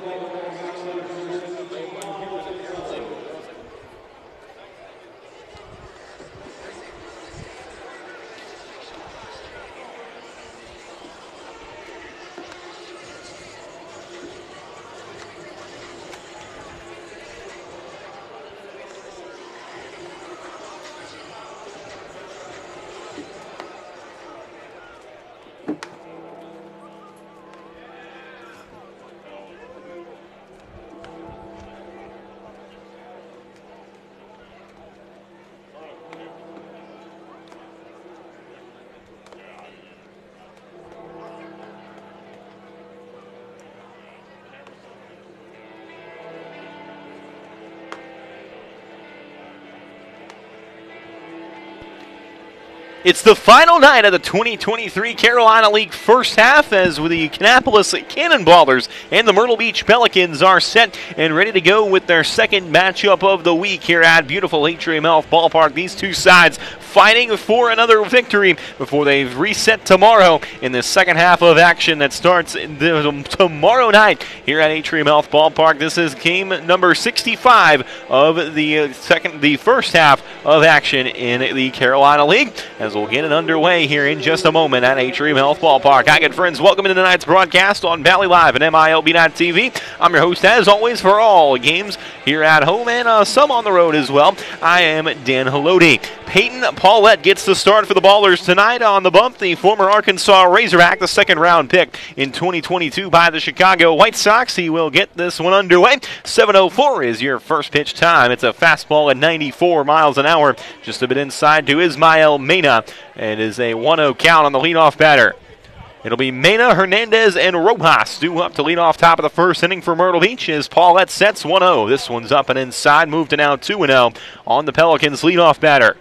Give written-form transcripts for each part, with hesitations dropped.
It's the final night of the 2023 Carolina League first half as the Kannapolis Cannonballers and the Myrtle Beach Pelicans are set and ready to go with their second matchup of the week here at beautiful Atrium Health Ballpark. These two sides fighting for another victory before they reset tomorrow in the second half of action that starts tomorrow night here at Atrium Health Ballpark. This is game number 65 of the first half of action in the Carolina League, as we'll get it underway here in just a moment at Atrium Health Ballpark. Hi, good friends. Welcome to tonight's broadcast on Valley Live and MILB.TV. I'm your host, as always, for all games here at home and some on the road as well. I am Dan Haloti. Peyton Paulette gets the start for the Ballers tonight on the bump. The former Arkansas Razorback, the second-round pick in 2022 by the Chicago White Sox. He will get this one underway. 7:04 is your first pitch time. It's a fastball at 94 miles an hour, just a bit inside to Ismael Mena. It is a 1-0 count on the leadoff batter. It'll be Mena, Hernandez, and Rojas due up to lead off top of the first inning for Myrtle Beach as Paulette sets 1-0. This one's up and inside, moved to now 2-0 on the Pelicans' leadoff batter.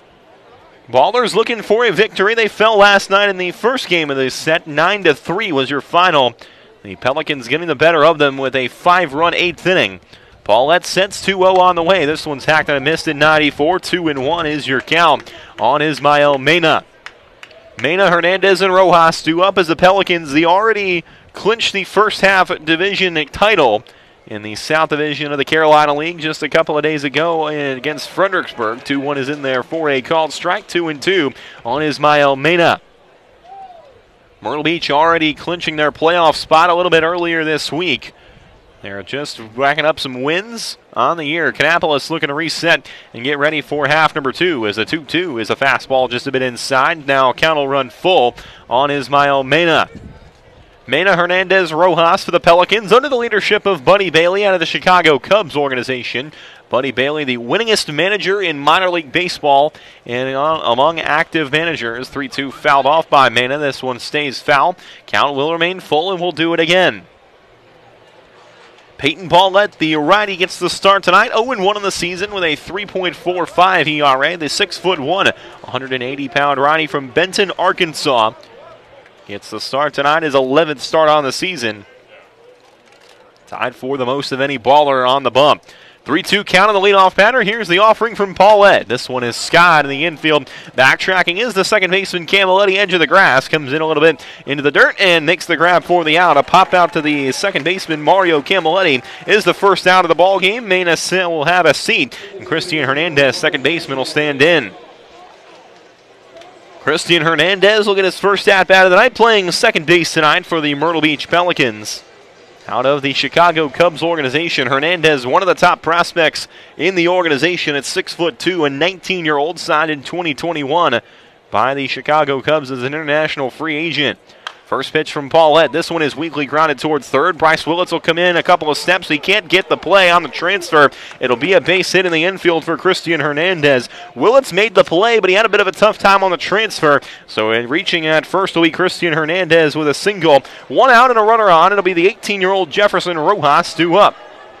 Ballers looking for a victory. They fell last night in the first game of this set. 9-3 was your final. The Pelicans getting the better of them with a 5-run 8th inning. Paulette sets 2-0 on the way. This one's hacked and missed in 94. 2-1 is your count on Ismael Mena. Mena, Hernandez, and Rojas due up as the Pelicans, they already clinched the first half division title in the South Division of the Carolina League just a couple of days ago against Fredericksburg. 2-1 is in there for a called strike. 2-2 on Ismael Mena. Myrtle Beach already clinching their playoff spot a little bit earlier this week. They're just racking up some wins on the year. Kannapolis looking to reset and get ready for half number 2 as the 2-2 is a fastball just a bit inside. Now count will run full on Ismael Mena. Mena, Hernandez, Rojas for the Pelicans under the leadership of Buddy Bailey out of the Chicago Cubs organization. Buddy Bailey, the winningest manager in minor league baseball and among active managers. 3-2 fouled off by Mena. This one stays foul. Count will remain full and we'll do it again. Peyton Paulette, the righty, gets the start tonight. 0-1 in the season with a 3.45 ERA. The 6'1", 180-pound righty from Benton, Arkansas. Gets the start tonight, his 11th start on the season. Tied for the most of any baller on the bump. 3-2 count on the leadoff batter. Here's the offering from Paulette. This one is skied in the infield. Backtracking is the second baseman Camilletti, edge of the grass. Comes in a little bit into the dirt and makes the grab for the out. A pop out to the second baseman Mario Camilletti is the first out of the ball game. Mena will have a seat. And Christian Hernandez, second baseman, will stand in. Christian Hernandez will get his first at-bat of the night, playing second base tonight for the Myrtle Beach Pelicans. Out of the Chicago Cubs organization, Hernandez, one of the top prospects in the organization at 6'2", a 19-year-old, signed in 2021 by the Chicago Cubs as an international free agent. First pitch from Paulette. This one is weakly grounded towards third. Bryce Willits will come in a couple of steps. He can't get the play on the transfer. It'll be a base hit in the infield for Christian Hernandez. Willits made the play, but he had a bit of a tough time on the transfer. So reaching at first will be Christian Hernandez with a single. One out and a runner on. It'll be the 18-year-old Jefferson Rojas due up.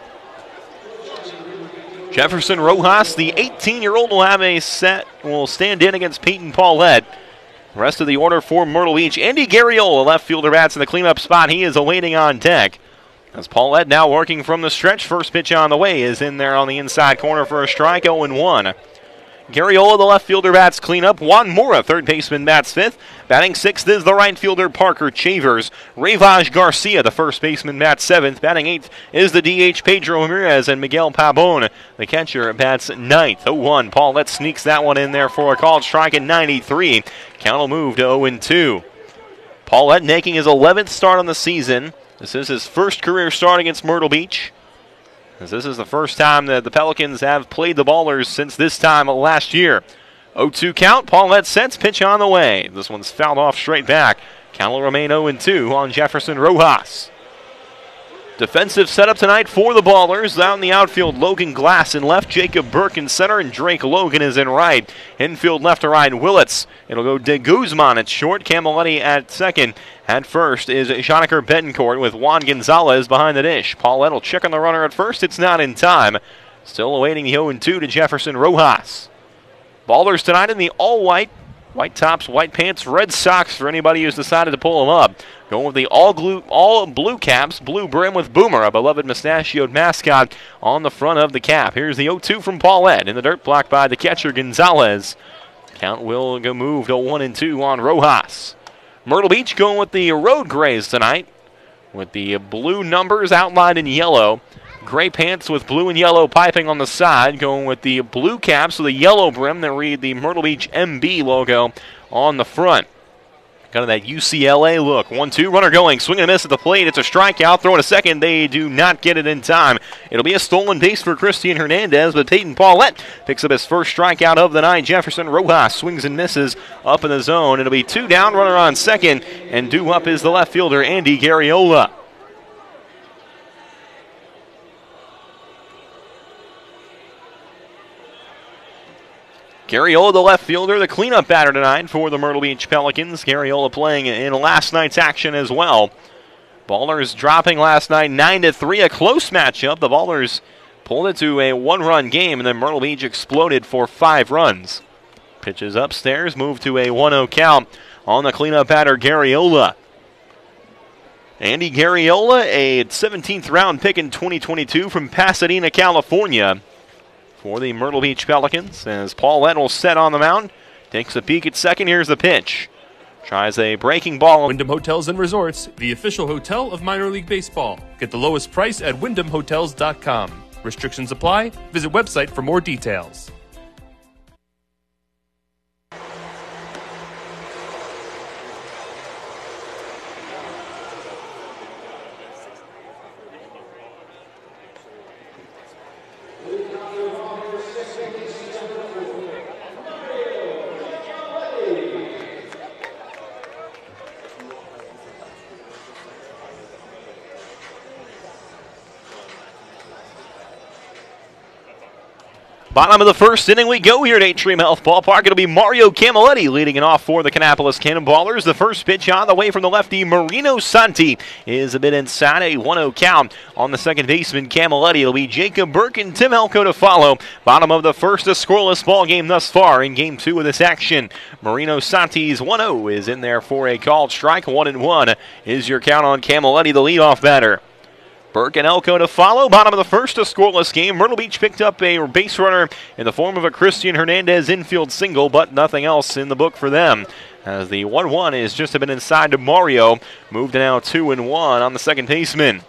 Jefferson Rojas, the 18-year-old, will stand in against Peyton Paulette. Rest of the order for Myrtle Beach. Andy Garriola, left fielder, bats in the cleanup spot. He is awaiting on deck. As Paulette now working from the stretch. First pitch on the way is in there on the inside corner for a strike. 0-1. Garriola, the left fielder, bats cleanup. Juan Mora, third baseman, bats fifth. Batting sixth is the right fielder, Parker Chavers. Rayvaj Garcia, the first baseman, bats seventh. Batting eighth is the DH, Pedro Ramirez, and Miguel Pabon, the catcher, bats ninth. 0-1. Paulette sneaks that one in there for a called strike at 93. Count will move to 0-2. Paulette making his 11th start on the season. This is his first career start against Myrtle Beach, as this is the first time that the Pelicans have played the Ballers since this time last year. 0-2 count. Paulette sets, pitch on the way. This one's fouled off straight back. Count will remain 0-2 on Jefferson Rojas. Defensive setup tonight for the Ballers. Down in the outfield, Logan Glass in left, Jacob Burke in center, and Drake Logan is in right. Infield left to right, Willits. It'll go De Guzman at short, Camilletti at second. At first is Joniker Betancourt with Juan Gonzalez behind the dish. Paulette will check on the runner at first. It's not in time. Still awaiting the 0-2 to Jefferson Rojas. Ballers tonight in the all-white. White tops, white pants, red socks for anybody who's decided to pull them up. Going with the all blue caps, blue brim with Boomer, a beloved mustachioed mascot, on the front of the cap. Here's the 0-2 from Paulette in the dirt, blocked by the catcher Gonzalez. Count will go move to 1-2 on Rojas. Myrtle Beach going with the road grays tonight, with the blue numbers outlined in yellow. Gray pants with blue and yellow piping on the side, going with the blue caps with a yellow brim that read the Myrtle Beach MB logo on the front. Kind of that UCLA look. 1-2, runner going, swing and a miss at the plate. It's a strikeout, throw it a second. They do not get it in time. It'll be a stolen base for Christian Hernandez, but Peyton Paulette picks up his first strikeout of the night. Jefferson Rojas swings and misses up in the zone. It'll be 2 down, runner on second, and due up is the left fielder, Andy Garriola. Garriola, the left fielder, the cleanup batter tonight for the Myrtle Beach Pelicans. Garriola playing in last night's action as well. Ballers dropping last night 9-3, a close matchup. The Ballers pulled it to a 1-run game, and then Myrtle Beach exploded for 5 runs. Pitches upstairs, move to a 1-0 count on the cleanup batter, Garriola. Andy Garriola, a 17th round pick in 2022 from Pasadena, California, for the Myrtle Beach Pelicans, as Paulette will set on the mound. Takes a peek at second. Here's the pitch. Tries a breaking ball. Wyndham Hotels and Resorts, the official hotel of minor league baseball. Get the lowest price at wyndhamhotels.com. Restrictions apply. Visit website for more details. Bottom of the first inning we go here at Atrium Health Ballpark. It'll be Mario Camilletti leading it off for the Kannapolis Cannonballers. The first pitch on the way from the lefty, Marino Santi, is a bit inside, a 1-0 count on the second baseman, Camilletti. It'll be Jacob Burke and Tim Elko to follow. Bottom of the first, a scoreless ball game thus far in Game 2 of this action. Marino Santi's 1-0 is in there for a called strike. 1-1 is your count on Camilletti, the leadoff batter. Burke and Elko to follow. Bottom of the first, a scoreless game. Myrtle Beach picked up a base runner in the form of a Christian Hernandez infield single, but nothing else in the book for them, as the 1-1 is just a bit inside to Mario. Moved to now 2-1 on the second baseman.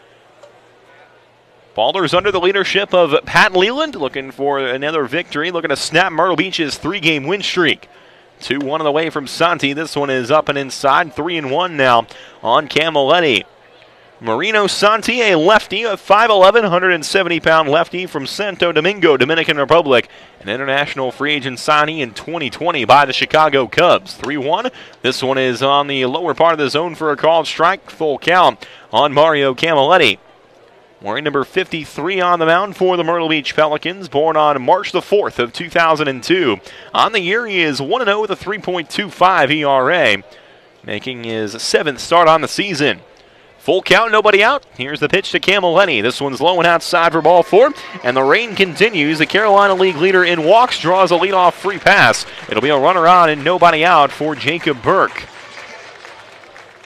Ballers under the leadership of Pat Leland, looking for another victory, looking to snap Myrtle Beach's 3-game win streak. 2-1 on the way from Santi. This one is up and inside. 3-1 now on Camilletti. Marino Santi, a lefty, a 5'11", 170-pound lefty from Santo Domingo, Dominican Republic, an international free agent signee in 2020 by the Chicago Cubs. 3-1. This one is on the lower part of the zone for a called strike. Full count on Mario Camilletti. Wearing number 53 on the mound for the Myrtle Beach Pelicans, born on March the 4th of 2002. On the year, he is 1-0 with a 3.25 ERA, making his 7th start on the season. Full count, nobody out. Here's the pitch to Camilletti. This one's low and outside for ball 4, and the rain continues. The Carolina League leader in walks draws a leadoff free pass. It'll be a runner on and nobody out for Jacob Burke.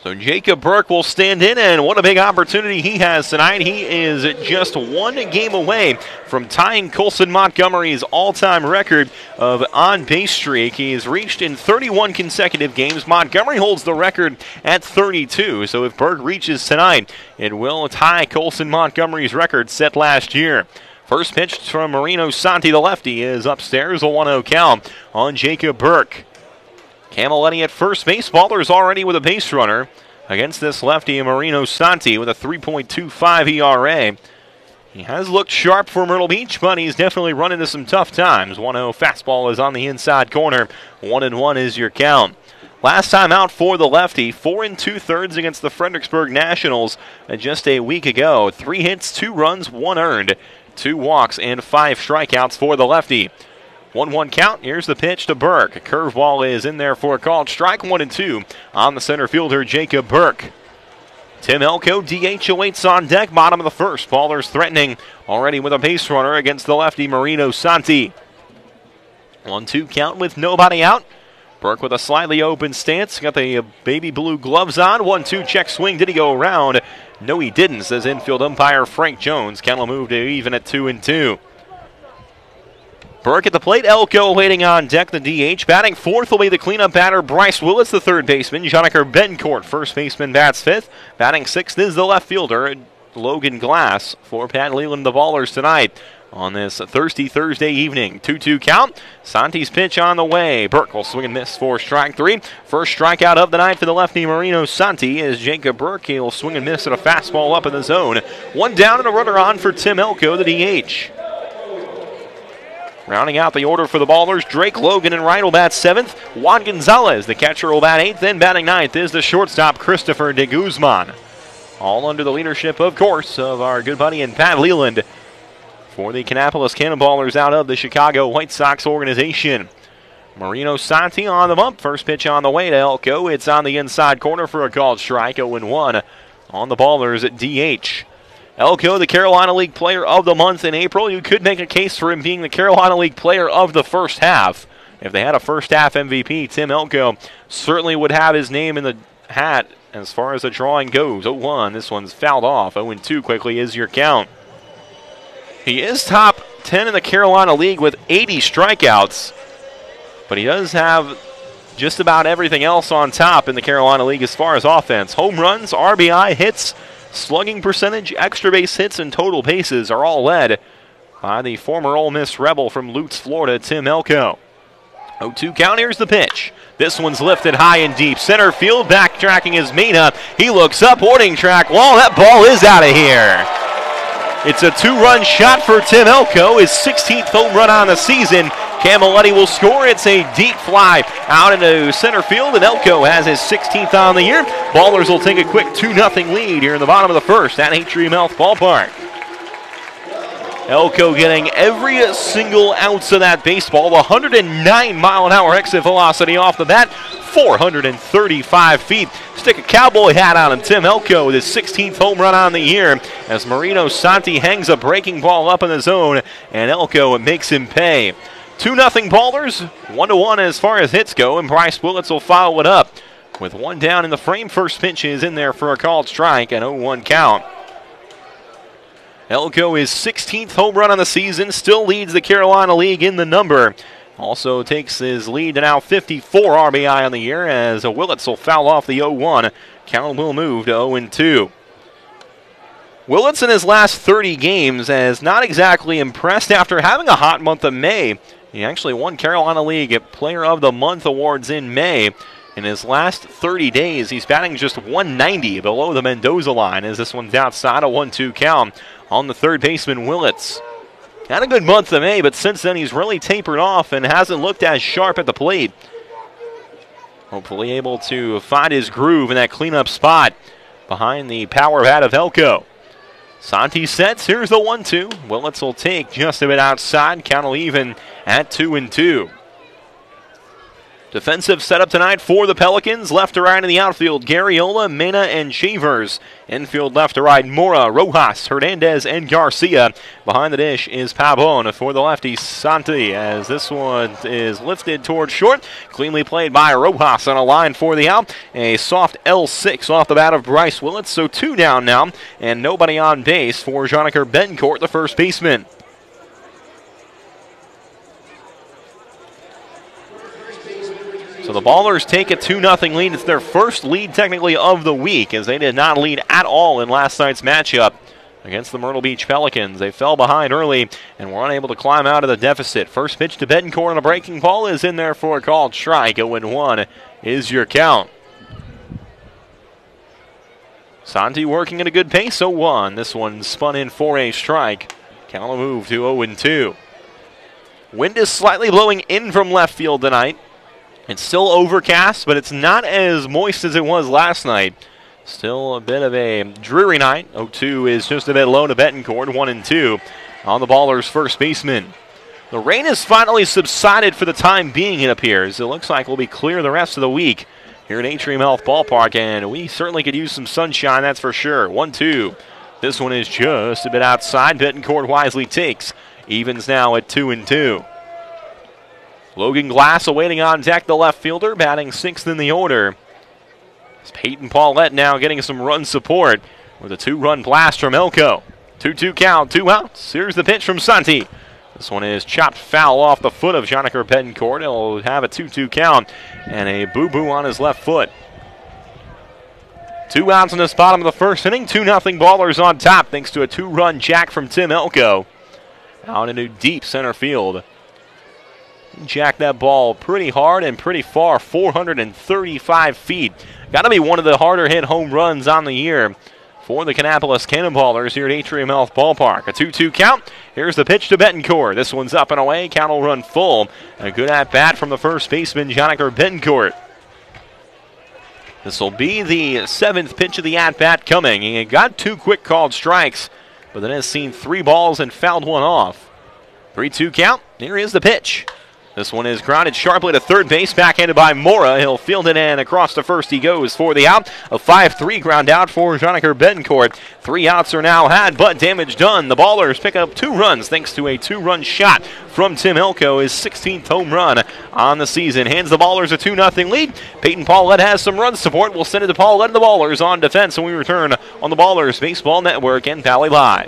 So Jacob Burke will stand in, and what a big opportunity he has tonight. He is just one game away from tying Colson Montgomery's all-time record of on-base streak. He has reached in 31 consecutive games. Montgomery holds the record at 32, so if Burke reaches tonight, it will tie Colson Montgomery's record set last year. First pitch from Marino Santi, the lefty, is upstairs, a 1-0 count on Jacob Burke. Camilletti at first base. Ballers already with a base runner against this lefty, Marino Santi, with a 3.25 ERA. He has looked sharp for Myrtle Beach, but he's definitely run into some tough times. 1-0 fastball is on the inside corner. 1-1 is your count. Last time out for the lefty, 4 2/3 against the Fredericksburg Nationals just a week ago. 3 hits, 2 runs, 1 earned, 2 walks, and 5 strikeouts for the lefty. 1-1 count. Here's the pitch to Burke. A curveball is in there for a called strike. 1-2 on the center fielder, Jacob Burke. Tim Elko, DH, awaits on deck. Bottom of the first. Ballers threatening already with a base runner against the lefty, Marino Santi. 1-2 count with nobody out. Burke with a slightly open stance. Got the baby blue gloves on. 1-2 check swing. Did he go around? No, he didn't, says infield umpire Frank Jones. Count will move to even at 2-2. Burke at the plate. Elko waiting on deck, the DH. Batting fourth will be the cleanup batter, Bryce Willits, the third baseman. Joniker Bencourt, first baseman, bats fifth. Batting sixth is the left fielder, Logan Glass, for Pat Leland, the Ballers tonight on this thirsty Thursday evening. 2-2 count. Santi's pitch on the way. Burke will swing and miss for strike 3. First strikeout of the night for the lefty, Marino Santi, is Jacob Burke. He'll swing and miss at a fastball up in the zone. 1 down and a runner on for Tim Elko, the DH. Rounding out the order for the Ballers, Drake Logan in right will bat 7th. Juan Gonzalez, the catcher, will bat 8th. Then batting 9th is the shortstop, Christopher de Guzman. All under the leadership, of course, of our good buddy and Pat Leland for the Kannapolis Cannonballers out of the Chicago White Sox organization. Marino Santi on the bump. First pitch on the way to Elko. It's on the inside corner for a called strike. 0-1 on the Ballers at DH. Elko, the Carolina League Player of the Month in April. You could make a case for him being the Carolina League Player of the first half. If they had a first half MVP, Tim Elko certainly would have his name in the hat as far as the drawing goes. 0-1, this one's fouled off. 0-2 quickly is your count. He is top 10 in the Carolina League with 80 strikeouts, but he does have just about everything else on top in the Carolina League as far as offense. Home runs, RBI, hits, slugging percentage, extra base hits, and total bases are all led by the former Ole Miss Rebel from Lutz, Florida, Tim Elko. 0-2 count. Here's the pitch. This one's lifted high and deep. Center field, backtracking is Mina. He looks up, warning track wall. That ball is out of here. It's a 2-run shot for Tim Elko, his 16th home run on the season. Camilletti will score. It's a deep fly out into center field, and Elko has his 16th on the year. Ballers will take a quick 2-0 lead here in the bottom of the first at Atrium Health Ballpark. Elko getting every single ounce of that baseball. 109-mile-an-hour exit velocity off the bat. 435 feet. Stick a cowboy hat on him. Tim Elko with his 16th home run on the year as Marino Santi hangs a breaking ball up in the zone, and Elko makes him pay. 2-0 Ballers, 1-1 as far as hits go, and Bryce Willits will follow it up with 1 down in the frame. First pitch is in there for a called strike, an 0-1 count. Elko, his 16th home run on the season, still leads the Carolina League in the number. Also takes his lead to now 54 RBI on the year as Willits will foul off the 0-1. Count will move to 0-2. Willits in his last 30 games has not exactly impressed after having a hot month of May. He actually won Carolina League Player of the Month awards in May. In his last 30 days, he's batting just 190 below the Mendoza line as this one's outside, a 1-2 count on the third baseman, Willits. Had a good month of May, but since then he's really tapered off and hasn't looked as sharp at the plate. Hopefully able to find his groove in that cleanup spot behind the power bat of Elko. Santi sets. Here's the 1-2. Willits will take just a bit outside. Count will even at 2-2. Defensive setup tonight for the Pelicans. Left to right in the outfield, Garriola, Mena, and Shavers. Infield left to right, Mora, Rojas, Hernandez, and Garcia. Behind the dish is Pabon for the lefty, Santi, as this one is lifted towards short. Cleanly played by Rojas on a line for the out. A soft L6 off the bat of Bryce Willits, so 2 down now, and nobody on base for Joniker Betancourt, the first baseman. So the Ballers take a 2-0 lead. It's their first lead technically of the week, as they did not lead at all in last night's matchup against the Myrtle Beach Pelicans. They fell behind early and were unable to climb out of the deficit. First pitch to Betancourt on a breaking ball is in there for a called strike. 0-1 is your count. Santi working at a good pace, 0-1. This one spun in for a strike. Count will move to 0-2. Wind is slightly blowing in from left field tonight. It's still overcast, but it's not as moist as it was last night. Still a bit of a dreary night. 0-2 is just a bit low to Betancourt. 1-2 on the Ballers' first baseman. The rain has finally subsided for the time being, it appears. It looks like we'll be clear the rest of the week here at Atrium Health Ballpark, and we certainly could use some sunshine, that's for sure. 1-2. This one is just a bit outside. Betancourt wisely takes. Evens now at 2-2. Logan Glass awaiting on deck, the left fielder, batting 6th in the order. It's Peyton Paulette now getting some run support with a 2-run blast from Elko. 2-2 count, 2 outs. Here's the pitch from Santi. This one is chopped foul off the foot of Joniker Betancourt. He'll have a 2-2 count and a boo-boo on his left foot. 2 outs in this bottom of the first inning. 2-0 Ballers on top thanks to a 2-run jack from Tim Elko. Out into deep center field. Jacked that ball pretty hard and pretty far, 435 feet. Got to be one of the harder hit home runs on the year for the Kannapolis Cannonballers here at Atrium Health Ballpark. A 2-2 count. Here's the pitch to Betancourt. This one's up and away. Count will run full. A good at-bat from the first baseman, Joniker Betancourt. This will be the 7th pitch of the at-bat coming. He got 2 quick called strikes, but then has seen 3 balls and fouled one off. 3-2 count. Here is the pitch. This one is grounded sharply to third base, backhanded by Mora. He'll field it and across to first he goes for the out. A 5-3 ground out for Joniker Betancourt. 3 outs are now had, but damage done. The Ballers pick up 2 runs thanks to a 2-run shot from Tim Elko, his 16th home run on the season. Hands the Ballers a 2-0 lead. Peyton Paulette has some run support. We'll send it to Paulette and the Ballers on defense when we return on the Ballers Baseball Network and Valley Live.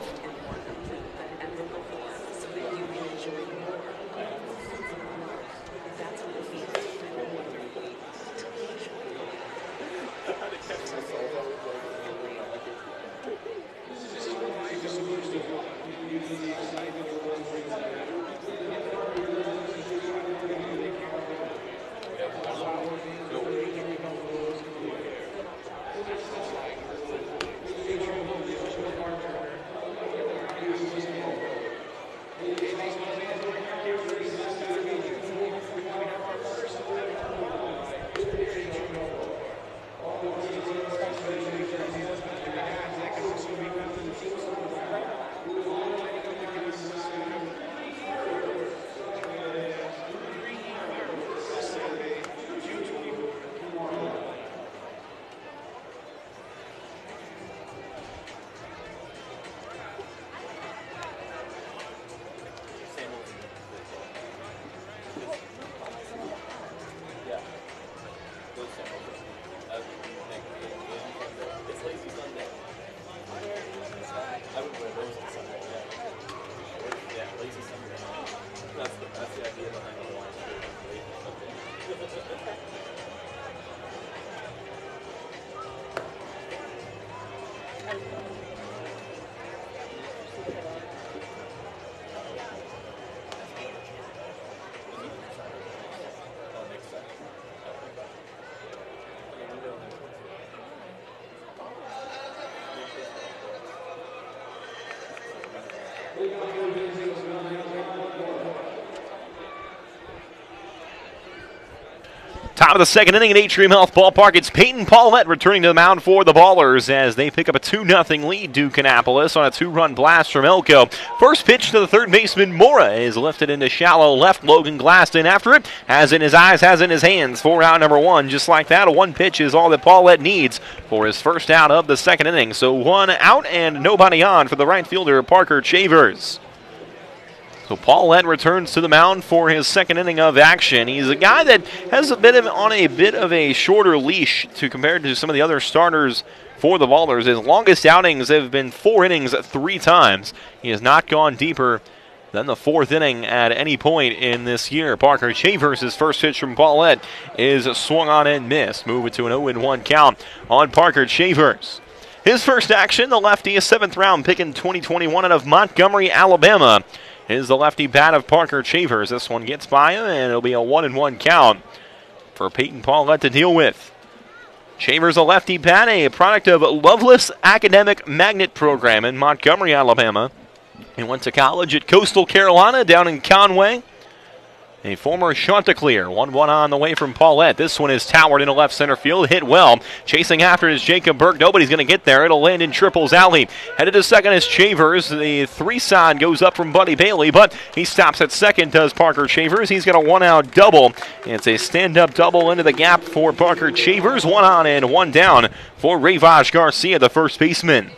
Top of the second inning at Atrium Health Ballpark. It's Peyton Paulette returning to the mound for the Ballers as they pick up a 2-0 lead to Kannapolis on a 2-run blast from Elko. First pitch to the third baseman, Mora, is lifted into shallow left. Logan Glaston after it. Has in his eyes, has in his hands for out number one. Just like that, a one pitch is all that Paulette needs for his first out of the second inning. So one out and nobody on for the right fielder, Parker Chavers. So Paulette returns to the mound for his second inning of action. He's a guy that has on a bit of a shorter leash compared to some of the other starters for the Ballers. His longest outings have been 4 innings 3 times. He has not gone deeper than the 4th inning at any point in this year. Parker Chavers, his first pitch from Paulette, is swung on and missed. Move it to an 0-1 count on Parker Chavers. His first action, the lefty, a 7th round pick in 2021 out of Montgomery, Alabama. Is the lefty bat of Parker Chavers. This one gets by him, and it'll be a 1-1 count for Peyton Paulette to deal with. Chavers, a lefty bat, a product of Loveless Academic Magnet Program in Montgomery, Alabama. He went to college at Coastal Carolina down in Conway. A former Chanticleer. 1-1 on the way from Paulette. This one is towered into left center field. Hit well. Chasing after it is Jacob Burke. Nobody's going to get there. It'll land in Triples Alley. Headed to second is Chavers. The 3 sign goes up from Buddy Bailey, but he stops at second, does Parker Chavers. He's got a 1-out double. It's a stand-up double into the gap for Parker Chavers. 1 on and 1 down for Rayvaj Garcia, the first baseman.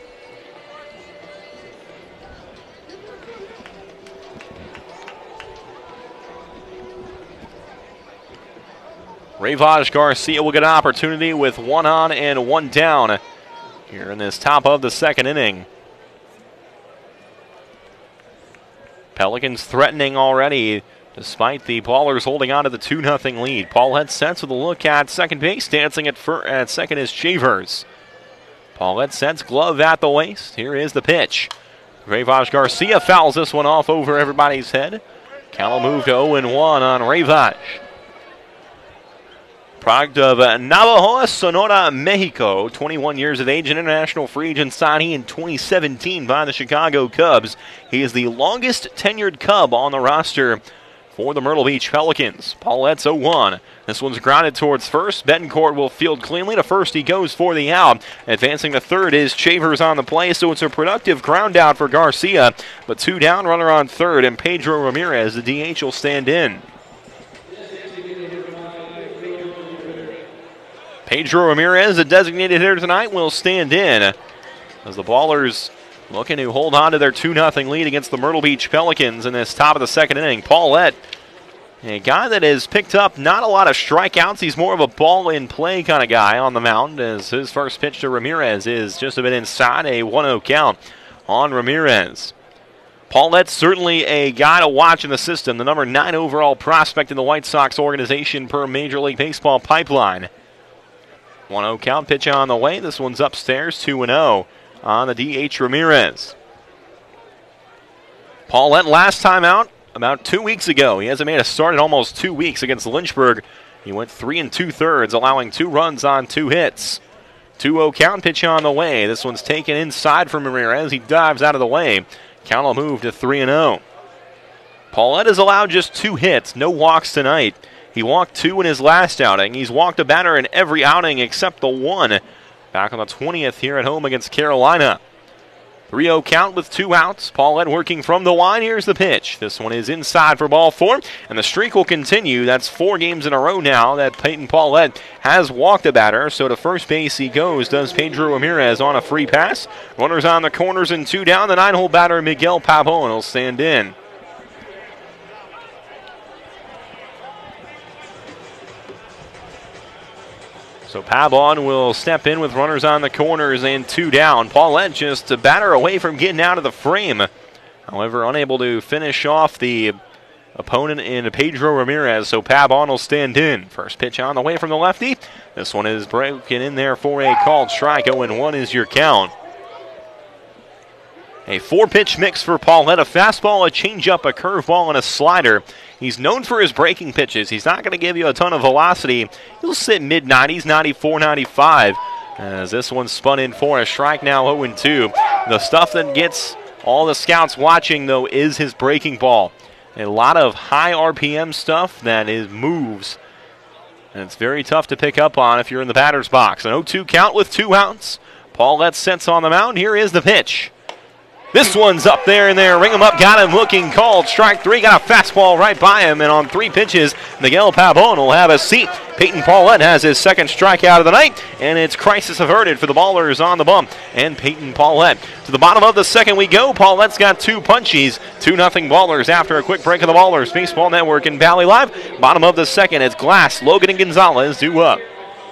Rayvaj Garcia will get an opportunity with 1 on and 1 down here in this top of the second inning. Pelicans threatening already despite the Ballers holding on to the 2-0 lead. Paulette sets with a look at second base. Dancing at second is Chavers. Paulette sets, glove at the waist. Here is the pitch. Rayvaj Garcia fouls this one off over everybody's head. Count will move to 0-1 on Rayvaj. Product of Navajo, Sonora, Mexico. 21 years of age, an international free agent signee in 2017 by the Chicago Cubs. He is the longest tenured Cub on the roster for the Myrtle Beach Pelicans. Paulette's 0-1. This one's grounded towards first. Betancourt will field cleanly. To first he goes for the out. Advancing to third is Chavers on the play, so it's a productive ground out for Garcia. But 2 down, runner on third, and Pedro Ramirez, the DH, will stand in. Pedro Ramirez, the designated hitter tonight, will stand in as the Ballers looking to hold on to their 2-0 lead against the Myrtle Beach Pelicans in this top of the second inning. Paulette, a guy that has picked up not a lot of strikeouts. He's more of a ball-in-play kind of guy on the mound, as his first pitch to Ramirez is just a bit inside, a 1-0 count on Ramirez. Paulette's certainly a guy to watch in the system, the number 9 overall prospect in the White Sox organization per Major League Baseball pipeline. 1-0 count, pitch on the way. This one's upstairs, 2-0 on the DH Ramirez. Paulette last time out about 2 weeks ago. He hasn't made a start in almost 2 weeks against Lynchburg. He went 3 2/3, allowing 2 runs on 2 hits. 2-0 count, pitch on the way. This one's taken inside from Ramirez. He dives out of the way. Count will move to 3-0. Paulette has allowed just 2 hits, no walks tonight. He walked 2 in his last outing. He's walked a batter in every outing except the 1 back on the 20th here at home against Carolina. 3-0 count with 2 outs. Paulette working from the line. Here's the pitch. This one is inside for ball 4, and the streak will continue. That's 4 games in a row now that Peyton Paulette has walked a batter. So to first base he goes, does Pedro Ramirez on a free pass. Runners on the corners and 2 down. The 9-hole batter Miguel Pavon will stand in. So Pavon will step in with runners on the corners and 2 down. Paulette just a batter away from getting out of the frame. However, unable to finish off the opponent in Pedro Ramirez, so Pavon will stand in. First pitch on the way from the lefty. This one is broken in there for a called strike. 0-1 is your count. A 4-pitch mix for Paulette, a fastball, a changeup, a curveball, and a slider. He's known for his breaking pitches. He's not going to give you a ton of velocity. He'll sit mid-90s, 94, 95. As this one's spun in for a strike now, 0-2. The stuff that gets all the scouts watching, though, is his breaking ball. A lot of high RPM stuff that is moves And it's very tough to pick up on if you're in the batter's box. An 0-2 count with 2 outs. Paulette sets on the mound. Here is the pitch. This one's up there and there. Ring him up, got him looking, called. Strike 3, got a fastball right by him. And on 3 pitches, Miguel Pabon will have a seat. Peyton Paulette has his second strikeout of the night, and it's crisis averted for the Ballers on the bump. And Peyton Paulette. To the bottom of the second we go. Paulette's got 2 punchies. 2-0 Ballers after a quick break of the Ballers Baseball Network and Valley Live. Bottom of the second, it's Glass, Logan, and Gonzalez due up.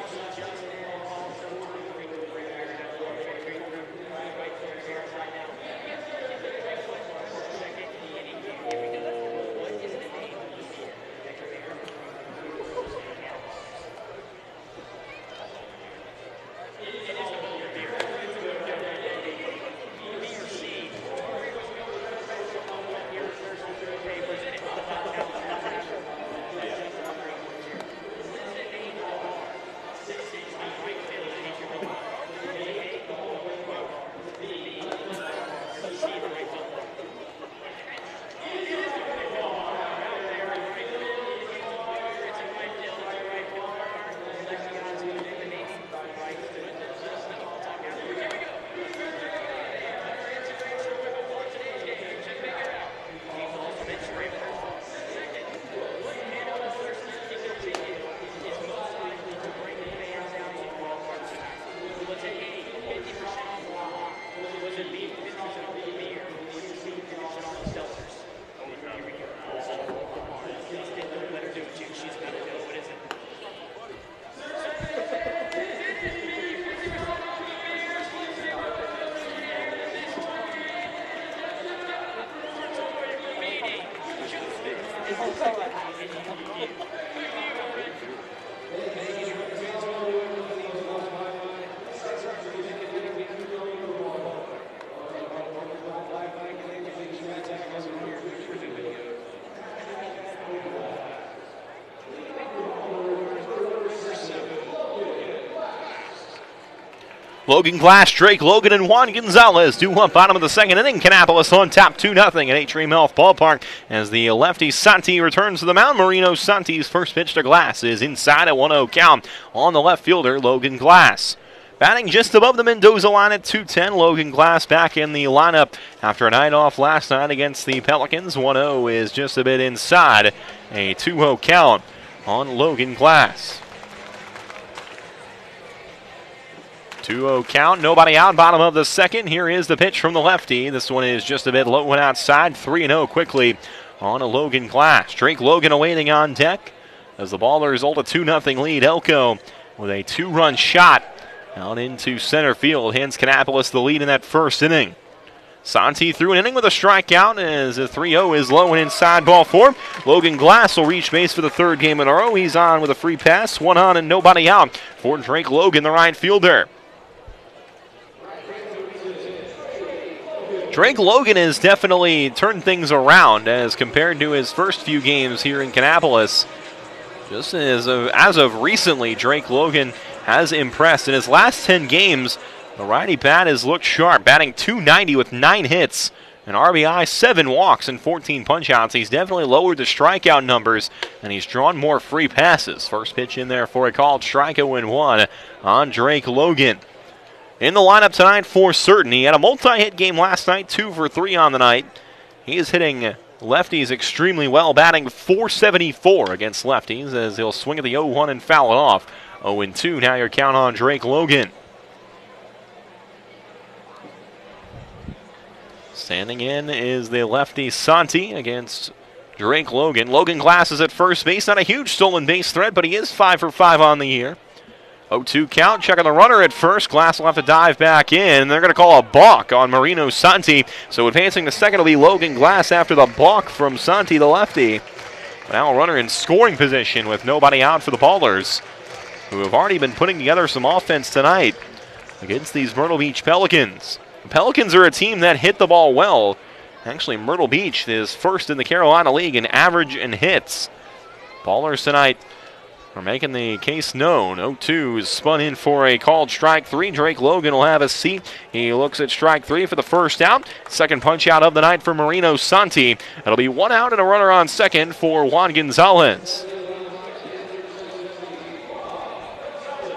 Logan Glass, Drake Logan, and Juan Gonzalez do up bottom of the second inning. Kannapolis on top 2-0 at Atrium Health Ballpark as the lefty Santi returns to the mound. Marino Santi's first pitch to Glass is inside at 1-0 count on the left fielder, Logan Glass. Batting just above the Mendoza line at 210. Logan Glass back in the lineup after a night off last night against the Pelicans. 1-0 is just a bit inside. A 2-0 count on Logan Glass. 2-0 count, nobody out, bottom of the second. Here is the pitch from the lefty. This one is just a bit low and outside. 3-0 quickly on a Logan Glass. Drake Logan awaiting on deck as the Ballers hold a 2-0 lead. Elko with a 2-run shot out into center field. Hands Kannapolis the lead in that first inning. Santi through an inning with a strikeout as a 3-0 is low and inside ball 4. Logan Glass will reach base for the 3rd game in a row. He's on with a free pass. 1 on and nobody out for Drake Logan, the right fielder. Drake Logan has definitely turned things around as compared to his first few games here in Kannapolis. Just as of recently, Drake Logan has impressed. In his last 10 games, the righty bat has looked sharp, batting .290 with 9 hits, an RBI, 7 walks, and 14 punch-outs. He's definitely lowered the strikeout numbers, and he's drawn more free passes. First pitch in there for a called strikeout and 1 on Drake Logan. In the lineup tonight for certain. He had a multi-hit game last night, 2 for 3 on the night. He is hitting lefties extremely well, batting .474 against lefties as he'll swing at the 0-1 and foul it off. 0-2, now your count on Drake Logan. Standing in is the lefty Santi against Drake Logan. Logan Glass is at first base, not a huge stolen base threat, but he is 5 for 5 on the year. 0-2 count, checking the runner at first. Glass will have to dive back in. They're going to call a balk on Marino Santi. So advancing to second will be Logan Glass after the balk from Santi, the lefty. Now a runner in scoring position with nobody out for the Ballers, who have already been putting together some offense tonight against these Myrtle Beach Pelicans. The Pelicans are a team that hit the ball well. Actually, Myrtle Beach is first in the Carolina League in average and hits. Ballers tonight are making the case known. 0-2 is spun in for a called strike 3. Drake Logan will have a seat. He looks at strike 3 for the first out. Second punch out of the night for Marino Santi. It'll be 1 out and a runner on second for Juan Gonzalez.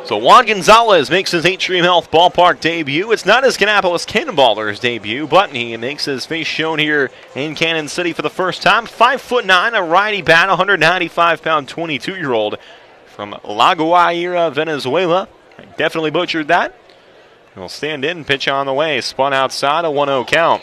So Juan Gonzalez makes his Atrium Health Ballpark debut. It's not his Kannapolis Cannonballers debut, but he makes his face shown here in Cannon City for the first time. 5'9", a righty bat, 195-pound 22-year-old from La Guaira, Venezuela. I definitely butchered that. He'll stand in, pitch on the way, spun outside, a 1-0 count.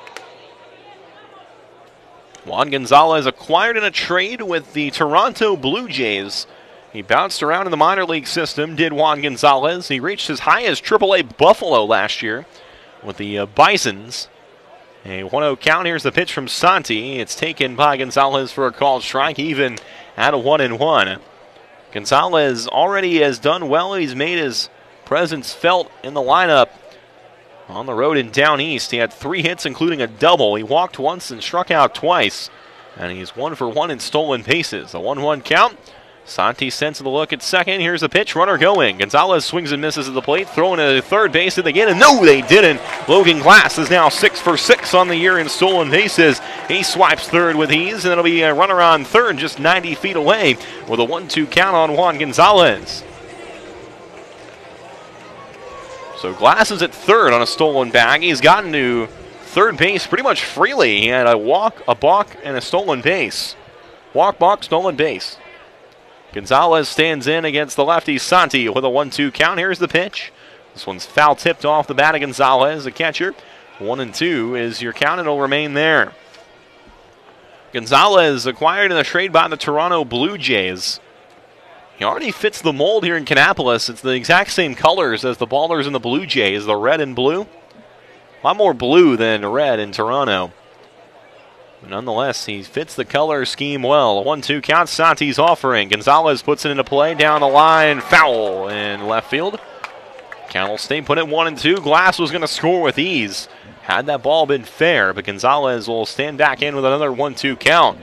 Juan Gonzalez acquired in a trade with the Toronto Blue Jays. He bounced around in the minor league system, did Juan Gonzalez. He reached as high as AAA Buffalo last year with the Bisons. A 1-0 count. Here's the pitch from Santi. It's taken by Gonzalez for a called strike, even at a 1-1. Gonzalez already has done well. He's made his presence felt in the lineup on the road and down east. He had 3 hits, including a double. He walked once and struck out twice. And he's 1 for 1 in stolen bases. A 1-1 count. Santi sends the look at second. Here's the pitch. Runner going. Gonzalez swings and misses at the plate. Throwing to third base. Did they get it? No, they didn't. Logan Glass is now 6 for 6 on the year in stolen bases. He swipes third with ease, and it'll be a runner on third just 90 feet away with a 1-2 count on Juan Gonzalez. So Glass is at third on a stolen bag. He's gotten to third base pretty much freely. He had a walk, a balk, and a stolen base. Walk, balk, stolen base. Gonzalez stands in against the lefty Santi with a 1-2 count. Here's the pitch. This one's foul tipped off the bat of Gonzalez, the catcher. 1-2 is your count. It'll remain there. Gonzalez acquired in a trade by the Toronto Blue Jays. He already fits the mold here in Kannapolis. It's the exact same colors as the Ballers and the Blue Jays, the red and blue. A lot more blue than red in Toronto. But nonetheless, he fits the color scheme well. A 1-2 count, Santi's offering. Gonzalez puts it into play, down the line, foul in left field. Count will stay put at 1-2. Glass was going to score with ease had that ball been fair, but Gonzalez will stand back in with another 1-2 count.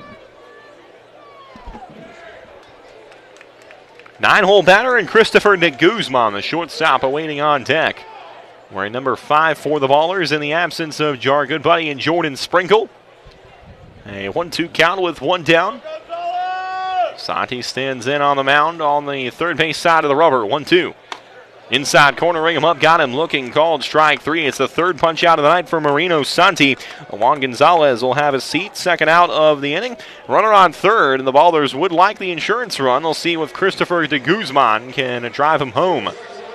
9-hole batter and Christopher de Guzman, the shortstop, awaiting on deck. Wearing number 5 for the Ballers in the absence of Jar Goodbuddy and Jordan Sprinkle. A 1-2 count with 1 down. Santi stands in on the mound on the third base side of the rubber. 1-2. Inside corner, ring him up, got him looking, called strike 3. It's the third punch out of the night for Marino Santi. Juan Gonzalez will have a seat, second out of the inning. Runner on third, and the Ballers would like the insurance run. They'll see if Christopher de Guzman can drive him home.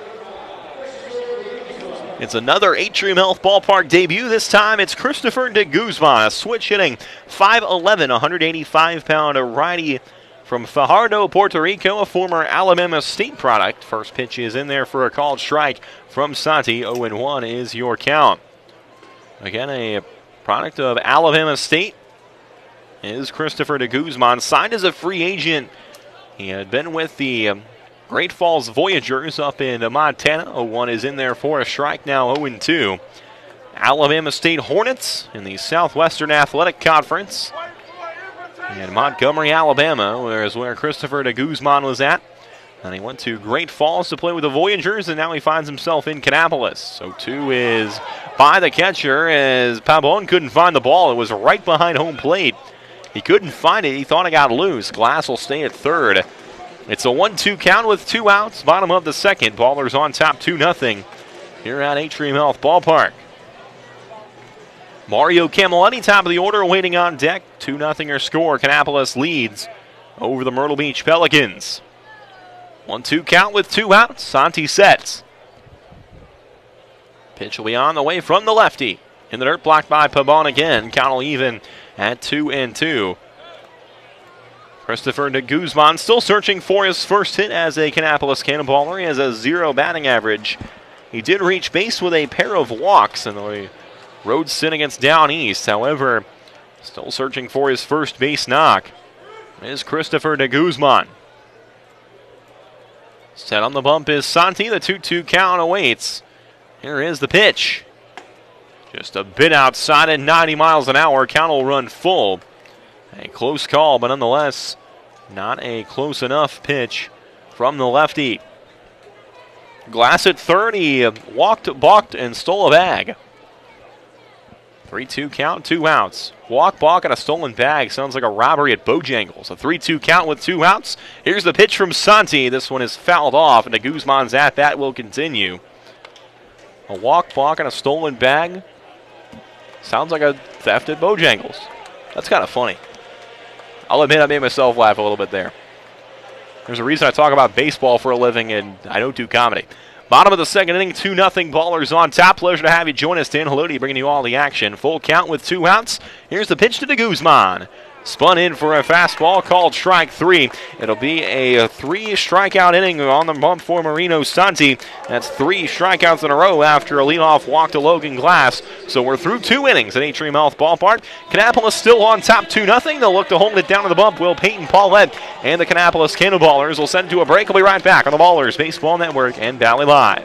It's another Atrium Health Ballpark debut. This time it's Christopher de Guzman, a switch hitting 5'11", 185-pound righty from Fajardo, Puerto Rico, a former Alabama State product. First pitch is in there for a called strike from Santi. 0-1 is your count. Again, a product of Alabama State is Christopher de Guzman. Signed as a free agent. He had been with the Great Falls Voyagers up in Montana. 0-1 is in there for a strike, now 0-2. Alabama State Hornets in the Southwestern Athletic Conference in Montgomery, Alabama, where Christopher de Guzman was at. And he went to Great Falls to play with the Voyagers, and now he finds himself in Kannapolis. So 2 is by the catcher as Pabon couldn't find the ball. It was right behind home plate. He couldn't find it. He thought it got loose. Glass will stay at third. It's a 1-2 count with 2 outs. Bottom of the second. Ballers on top 2-0 here at Atrium Health Ballpark. Mario Camilletti, top of the order, waiting on deck. 2-0 your score. Kannapolis leads over the Myrtle Beach Pelicans. 1-2 count with 2 outs. Santi sets. Pitch will be on the way from the lefty. In the dirt, blocked by Pabon again. Count will even at 2-2. Christopher de Guzman still searching for his first hit as a Kannapolis Cannonballer. He has a 0 batting average. He did reach base with a pair of walks in the road sit against Down East. However, still searching for his first base knock is Christopher de Guzman. Set on the bump is Santi. The 2-2 count awaits. Here is the pitch. Just a bit outside at 90 miles an hour. Count will run full. A close call, but nonetheless, not a close enough pitch from the lefty. Glass at third. He walked, balked, and stole a bag. 3-2 count, 2 outs. Walk, balk, and a stolen bag. Sounds like a robbery at Bojangles. A 3-2 count with 2 outs. Here's the pitch from Santi. This one is fouled off, and the Guzman's at-bat will continue. A walk, balk, and a stolen bag. Sounds like a theft at Bojangles. That's kind of funny. I'll admit I made myself laugh a little bit there. There's a reason I talk about baseball for a living, and I don't do comedy. Bottom of the second inning, 2-0 Ballers on top. Pleasure to have you join us, Dan Haloti, bringing you all the action. Full count with 2 outs. Here's the pitch to de Guzman. Spun in for a fastball called strike 3. It'll be a 3-strikeout inning on the bump for Marino Santi. That's 3 strikeouts in a row after a leadoff walk to Logan Glass. So we're through 2 innings at Atrium Health Ballpark. Kannapolis still on top 2-0. They'll look to hold it down to the bump. Will Peyton Paulette and the Kannapolis Cannonballers will send it to a break. We'll be right back on the Ballers Baseball Network and Valley Live.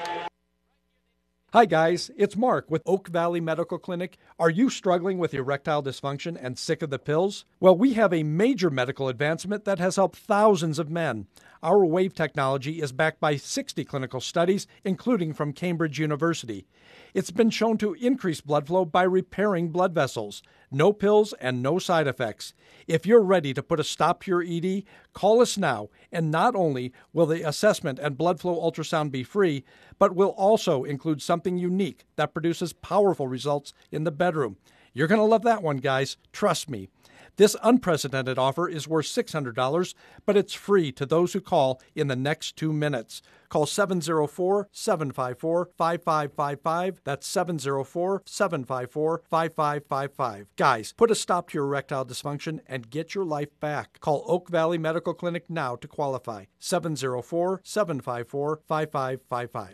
Hi guys, it's Mark with Oak Valley Medical Clinic. Are you struggling with erectile dysfunction and sick of the pills? Well, we have a major medical advancement that has helped thousands of men. Our WAVE technology is backed by 60 clinical studies, including from Cambridge University. It's been shown to increase blood flow by repairing blood vessels. No pills and no side effects. If you're ready to put a stop to your ED, call us now, and not only will the assessment and blood flow ultrasound be free, but will also include something unique that produces powerful results in the bedroom. You're going to love that one, guys. Trust me. This unprecedented offer is worth $600, but it's free to those who call in the next 2 minutes. Call 704-754-5555. That's 704-754-5555. Guys, put a stop to your erectile dysfunction and get your life back. Call Oak Valley Medical Clinic now to qualify. 704-754-5555.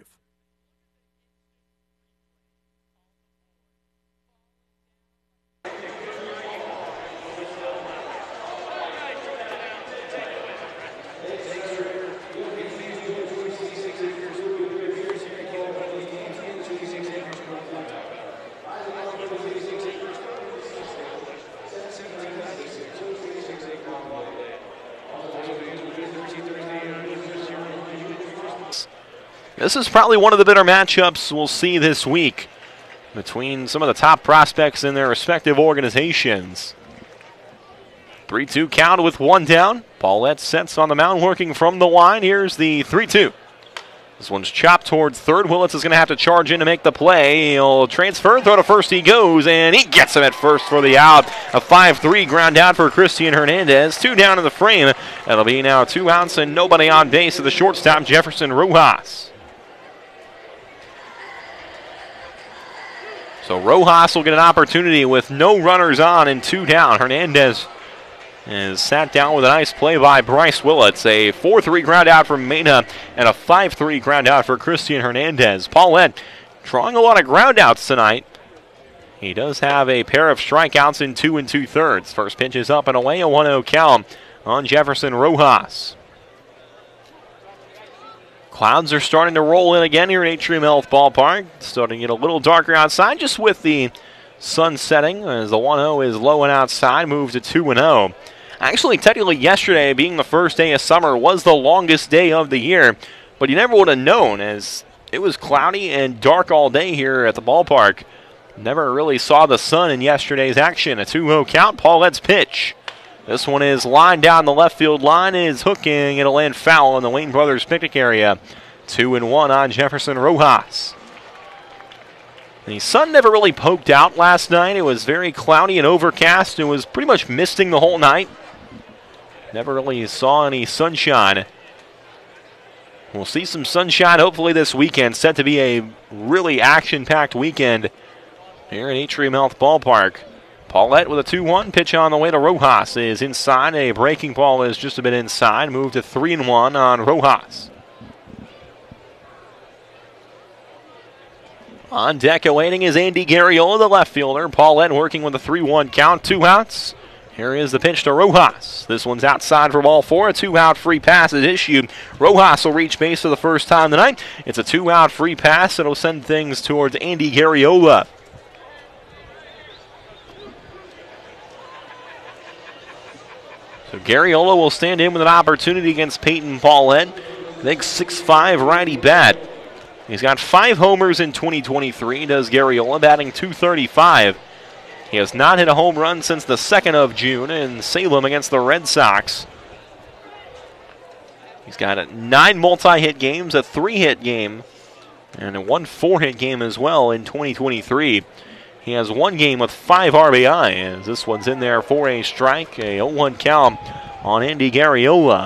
This is probably one of the better matchups we'll see this week between some of the top prospects in their respective organizations. 3-2 count with 1 down. Paulette sets on the mound working from the line. Here's the 3-2. This one's chopped towards third. Willits is going to have to charge in to make the play. He'll transfer, throw to first he goes, and he gets him at first for the out. A 5-3 ground out for Christian Hernandez. 2 down in the frame. That'll be now 2 outs and nobody on base at the shortstop, Jefferson Rojas. So Rojas will get an opportunity with no runners on and 2 down. Hernandez is sat down with a nice play by Bryce Willits. A 4-3 ground out for Mena and a 5-3 ground out for Christian Hernandez. Paulette drawing a lot of ground outs tonight. He does have a pair of strikeouts in 2 2/3. First pitch is up and away, a 1-0 count on Jefferson Rojas. Clouds are starting to roll in again here at Atrium Health Ballpark. Starting to get a little darker outside just with the sun setting as the 1-0 is low and outside, moves to 2-0. Actually, technically yesterday, being the first day of summer, was the longest day of the year, but you never would have known as it was cloudy and dark all day here at the ballpark. Never really saw the sun in yesterday's action. A 2-0 count, Paulette's pitch. This one is lined down the left field line, is hooking. It'll land foul in the Wayne Brothers picnic area. 2-1 on Jefferson Rojas. The sun never really poked out last night. It was very cloudy and overcast. It was pretty much misting the whole night. Never really saw any sunshine. We'll see some sunshine hopefully this weekend. Set to be a really action-packed weekend here at Atrium Health Ballpark. Paulette with a 2-1 pitch on the way to Rojas is inside. A breaking ball is just a bit inside. Move to 3-1 on Rojas. On deck awaiting is Andy Garriola, the left fielder. Paulette working with a 3-1 count. 2 outs. Here is the pitch to Rojas. This one's outside for ball 4. A 2-out free pass is issued. Rojas will reach base for the first time tonight. It's a 2-out free pass. It'll send things towards Andy Garriola. So Garriola will stand in with an opportunity against Peyton Paulette. Big 6'5" righty bat. He's got 5 homers in 2023, does Garriola, batting .235. He has not hit a home run since the 2nd of June in Salem against the Red Sox. He's got 9 multi-hit games, a 3-hit game, and a 1 4-hit game as well in 2023. He has 1 game with 5 RBI, as this one's in there for a strike, a 0-1 count on Andy Garriola.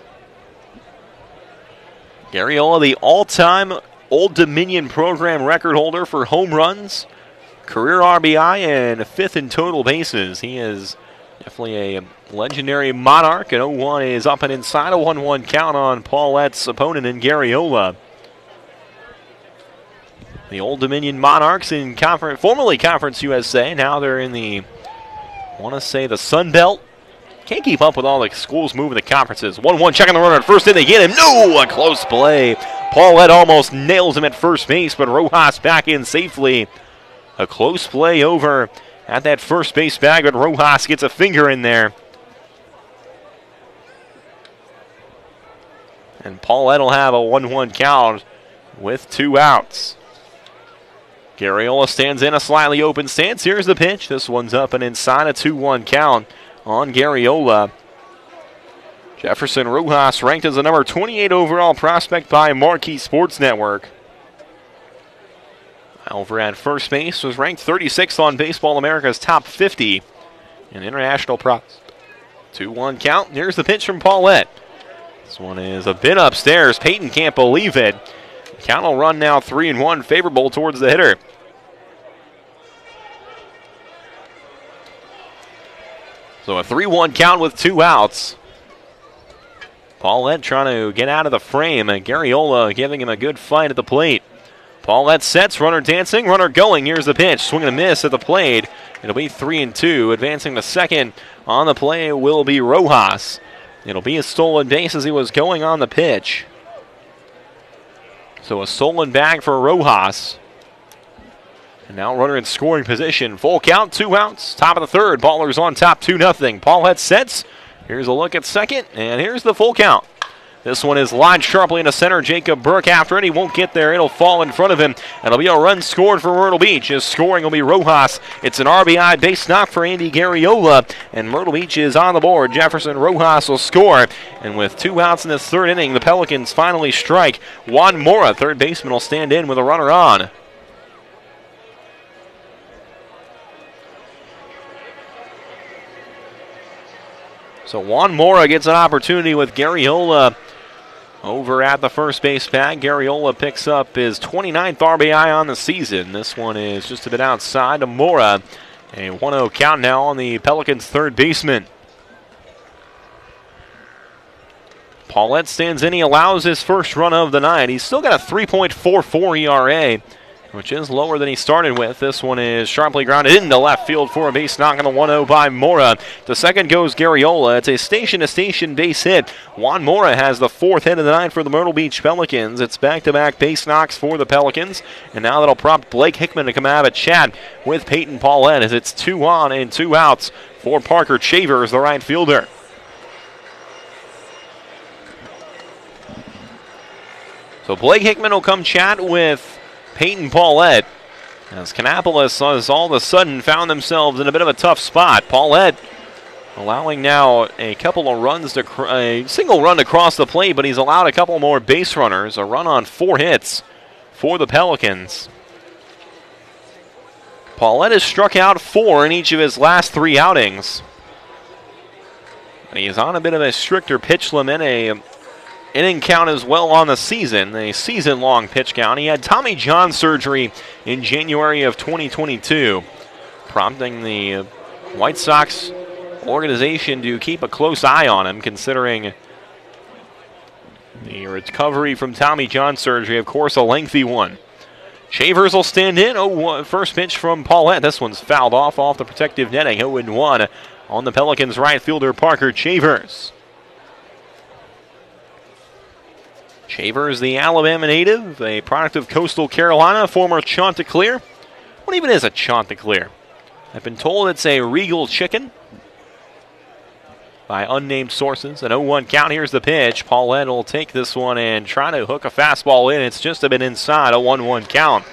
Garriola, the all-time Old Dominion program record holder for home runs, career RBI, and 5th in total bases. He is definitely a legendary Monarch, and 0-1 is up and inside, a 1-1 count on Paulette's opponent in Garriola. The Old Dominion Monarchs in formerly Conference USA. Now they're in the, I want to say, the Sun Belt. Can't keep up with all the schools moving the conferences. 1-1, checking the runner at first. Did they get him? No! A close play. Paulette almost nails him at first base, but Rojas back in safely. A close play over at that first base bag, but Rojas gets a finger in there. And Paulette will have a 1-1 count with 2 outs. Garriola stands in a slightly open stance. Here's the pitch. This one's up and inside, a 2-1 count on Garriola. Jefferson Rojas ranked as the number 28 overall prospect by Marquee Sports Network. Over at first base was ranked 36th on Baseball America's top 50 in international prospects. 2-1 count. Here's the pitch from Paulette. This one is a bit upstairs. Peyton can't believe it. The count will run now 3-1, favorable towards the hitter. So a 3-1 count with 2 outs. Paulette trying to get out of the frame, and Garriola giving him a good fight at the plate. Paulette sets, runner dancing, runner going. Here's the pitch, swing and a miss at the plate. It'll be 3-2. Advancing to second on the play will be Rojas. It'll be a stolen base as he was going on the pitch. So a stolen bag for Rojas. And now runner in scoring position. Full count, 2 outs. Top of the third. Ballers on top, 2-0. Paulette sets. Here's a look at second, and here's the full count. This one is lined sharply into center. Jacob Burke after it. He won't get there. It'll fall in front of him. It'll be a run scored for Myrtle Beach. His scoring will be Rojas. It's an RBI base knock for Andy Garriola, and Myrtle Beach is on the board. Jefferson Rojas will score. And with 2 outs in this 3rd inning, the Pelicans finally strike. Juan Mora, third baseman, will stand in with a runner on. So Juan Mora gets an opportunity with Garriola over at the first base bag. Garriola picks up his 29th RBI on the season. This one is just a bit outside to Mora. A 1-0 count now on the Pelicans' third baseman. Paulette stands in. He allows his first run of the night. He's still got a 3.44 ERA, which is lower than he started with. This one is sharply grounded into left field for a base knock on the 1-0 by Mora. To second goes Garriola. It's a station-to-station base hit. Juan Mora has the 4th hit of the night for the Myrtle Beach Pelicans. It's back-to-back base knocks for the Pelicans. And now that'll prompt Blake Hickman to come out of a chat with Peyton Paulette as it's 2 on and 2 outs for Parker Chavers, the right fielder. So Blake Hickman will come chat with Peyton Paulette, as Kannapolis has all of a sudden found themselves in a bit of a tough spot. Paulette allowing now a couple of runs, a single run to cross the plate, but he's allowed a couple more base runners, a run on 4 hits for the Pelicans. Paulette has struck out 4 in each of his last 3 outings. And he's on a bit of a stricter pitch limit, a inning count as well on the season, a season-long pitch count. He had Tommy John surgery in January of 2022, prompting the White Sox organization to keep a close eye on him, considering the recovery from Tommy John surgery, of course, a lengthy one. Chavers will stand in. First pitch from Paulette. This one's fouled off the protective netting. 0-1 on the Pelicans' right fielder, Parker Chavers. Chavers, the Alabama native, a product of Coastal Carolina, former Chanticleer. What even is a Chanticleer? I've been told it's a regal chicken. by unnamed sources. An 0-1 count. Here's the pitch. Paulette will take this one and try to hook a fastball in. It's just a bit inside. A 1-1 count.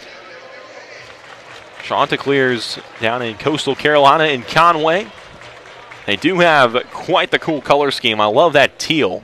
Chanticleers down in Coastal Carolina in Conway. They do have quite the cool color scheme. I love that teal.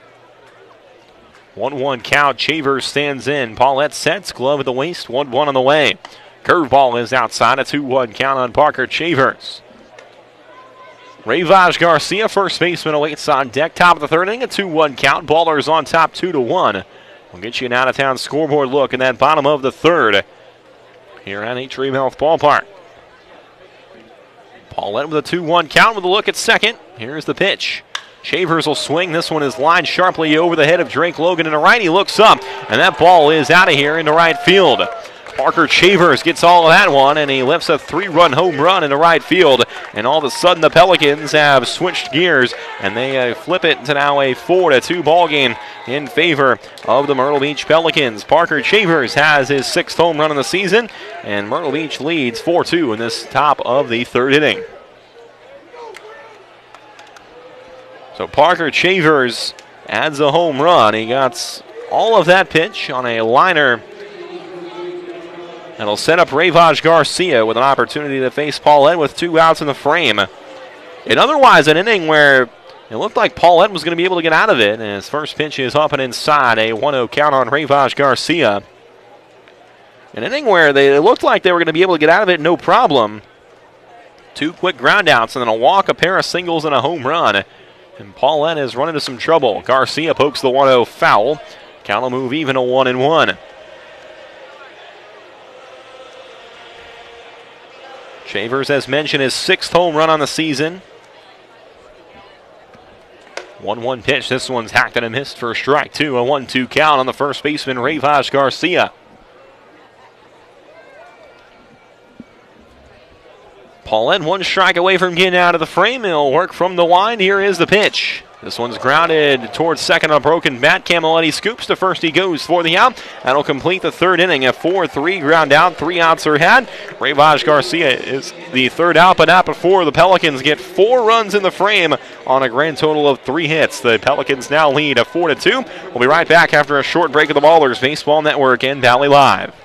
1-1 count. Chavers stands in. Paulette sets. Glove at the waist. 1-1 on the way. Curveball is outside. A 2-1 count on Parker Chavers. Ravage Garcia, first baseman, awaits on deck. Top of the third inning, a 2-1 count. Ballers on top 2-1. We'll get you an out-of-town scoreboard look in that bottom of the third here at Atrium Health Ballpark. Paulette with a 2-1 count with a look at second. Here's the pitch. Chavers will swing. This one is lined sharply over the head of Drake Logan in the right. He looks up, and that ball is out of here into right field. Parker Chavers gets all of that one, and he lifts a 3-run home run into right field. And all of a sudden, the Pelicans have switched gears, and they flip it to now a 4-2 ball game in favor of the Myrtle Beach Pelicans. Parker Chavers has his 6th home run of the season, and Myrtle Beach leads 4-2 in this top of the third inning. So Parker Chavers adds a home run. He got all of that pitch on a liner. That'll set up Ravage Garcia with an opportunity to face Paulette with 2 outs in the frame. And otherwise, an inning where it looked like Paulette was going to be able to get out of it. And his first pitch is up and inside. A 1-0 count on Ravage Garcia. An inning where they looked like they were going to be able to get out of it no problem. 2 quick ground outs and then a walk, a pair of singles, and a home run. And Paulette has run into some trouble. Garcia pokes the 1-0 foul. Count will move even to 1-1. Chavers, as mentioned, his 6th home run on the season. 1-1 pitch. This one's hacked and a missed for strike 2. A 1-2 count on the first baseman, Ravage Garcia. Paulette 1 strike away from getting out of the frame. He'll work from the line. Here is the pitch. This one's grounded towards second on a broken bat. Camilletti scoops to first. He goes for the out. That'll complete the third inning. A 4-3 ground out. 3 outs are had. Ravage Garcia is the third out, but not before the Pelicans get 4 runs in the frame on a grand total of 3 hits. The Pelicans now lead a 4-2. We'll be right back after a short break of the Ballers Baseball Network and Valley Live.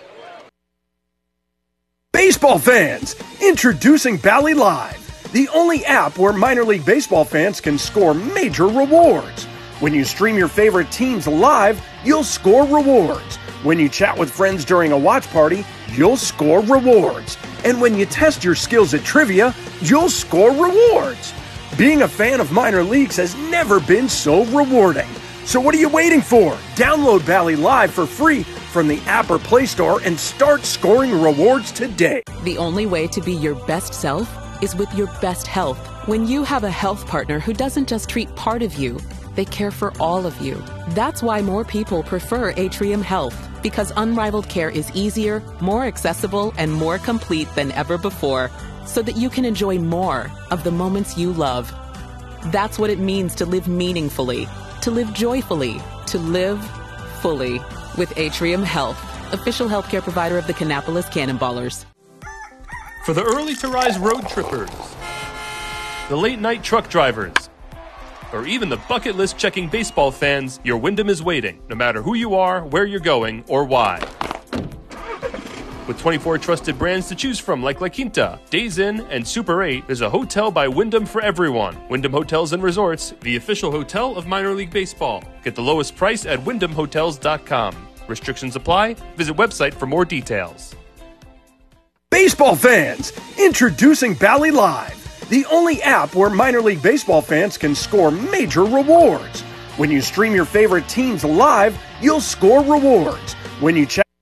Baseball fans, introducing Bally Live, the only app where minor league baseball fans can score major rewards. When you stream your favorite teams live, you'll score rewards. When you chat with friends during a watch party, you'll score rewards. And when you test your skills at trivia, you'll score rewards. Being a fan of minor leagues has never been so rewarding. So what are you waiting for? Download Bally Live for free from the app or Play Store and start scoring rewards today. The only way to be your best self is with your best health. When you have a health partner who doesn't just treat part of you, they care for all of you. That's why more people prefer Atrium Health, because unrivaled care is easier, more accessible, and more complete than ever before, so that you can enjoy more of the moments you love. That's what it means to live meaningfully, to live joyfully, to live fully with Atrium Health, official healthcare provider of the Kannapolis Cannonballers. For the early to rise road trippers, the late night truck drivers, or even the bucket list checking baseball fans, your Wyndham is waiting, no matter who you are, where you're going, or why. With 24 trusted brands to choose from like La Quinta, Days Inn, and Super 8, there's a hotel by Wyndham for everyone. Wyndham Hotels and Resorts, the official hotel of minor league baseball. Get the lowest price at wyndhamhotels.com. Restrictions apply. Visit website for more details. Baseball fans, introducing Bally Live, the only app where minor league baseball fans can score major rewards. When you stream your favorite teams live, you'll score rewards. When you check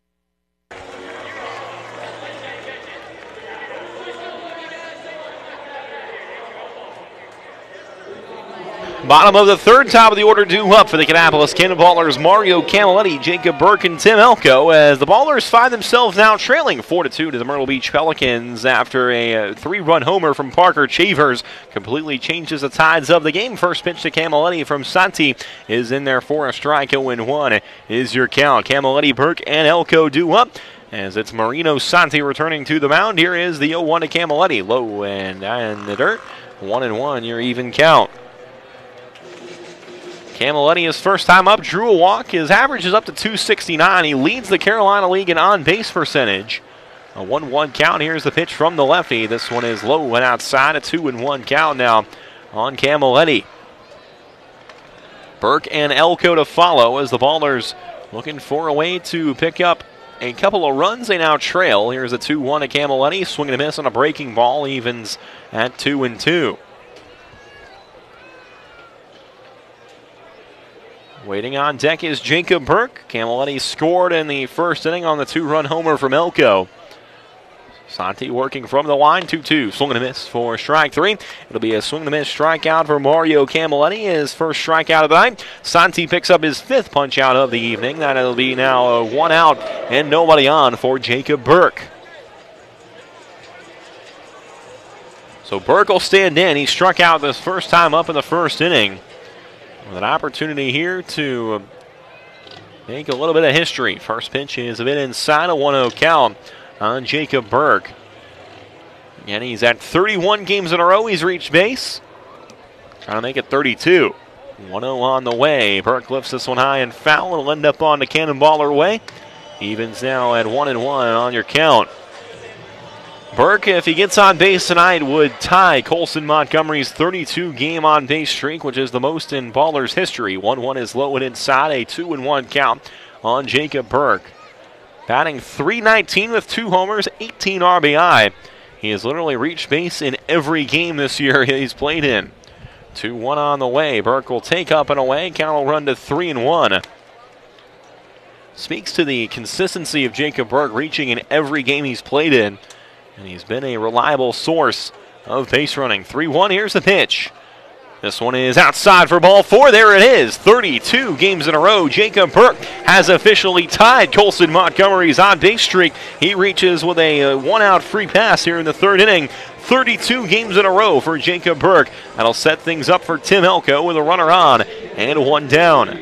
Bottom of the third, top of the order due up for the Kannapolis Cannonballers, Mario Camilletti, Jacob Burke, and Tim Elko, as the Ballers find themselves now trailing 4-2 to the Myrtle Beach Pelicans after a 3-run homer from Parker Chavers completely changes the tides of the game. First pitch to Camilletti from Santi is in there for a strike. 0-1 is your count. Camilletti, Burke, and Elko due up, as it's Marino Santi returning to the mound. Here is the 0-1 to Camilletti. Low and in the dirt. 1-1, your even count. Camilletti, his first time up, drew a walk. His average is up to .269. He leads the Carolina League in on-base percentage. A 1-1 count. Here's the pitch from the lefty. This one is low and outside. A 2-1 count now on Camilletti. Burke and Elko to follow as the Ballers looking for a way to pick up a couple of runs. They now trail. Here's a 2-1 to Camilletti. Swing and a miss on a breaking ball. Evens at 2-2. Waiting on deck is Jacob Burke. Camilletti scored in the first inning on the 2-run homer from Elko. Santi working from the line, 2-2. Swing and a miss for strike 3. It'll be a swing and a miss strikeout for Mario Camilletti, his first strikeout of the night. Santi picks up his 5th punch out of the evening. That'll be now 1 out and nobody on for Jacob Burke. So Burke will stand in. He struck out this first time up in the first inning, with an opportunity here to make a little bit of history. First pitch is a bit inside, a 1-0 count on Jacob Burke. And he's at 31 games in a row. He's reached base. Trying to make it 32. 1-0 on the way. Burke lifts this one high and foul. It'll end up on the Cannonballer way. Evens now at 1-1 on your count. Burke, if he gets on base tonight, would tie Colson Montgomery's 32-game on-base streak, which is the most in Ballers history. 1-1 is low and inside, a 2-1 count on Jacob Burke. Batting .319 with 2 homers, 18 RBI. He has literally reached base in every game this year he's played in. 2-1 on the way. Burke will take up and away. Count will run to 3-1. Speaks to the consistency of Jacob Burke reaching in every game he's played in. And he's been a reliable source of base running. 3-1, here's the pitch. This one is outside for ball 4. There it is. 32 games in a row. Jacob Burke has officially tied Colson Montgomery's on-base streak. He reaches with a 1-out free pass here in the 3rd inning. 32 games in a row for Jacob Burke. That'll set things up for Tim Elko with a runner on and 1 down.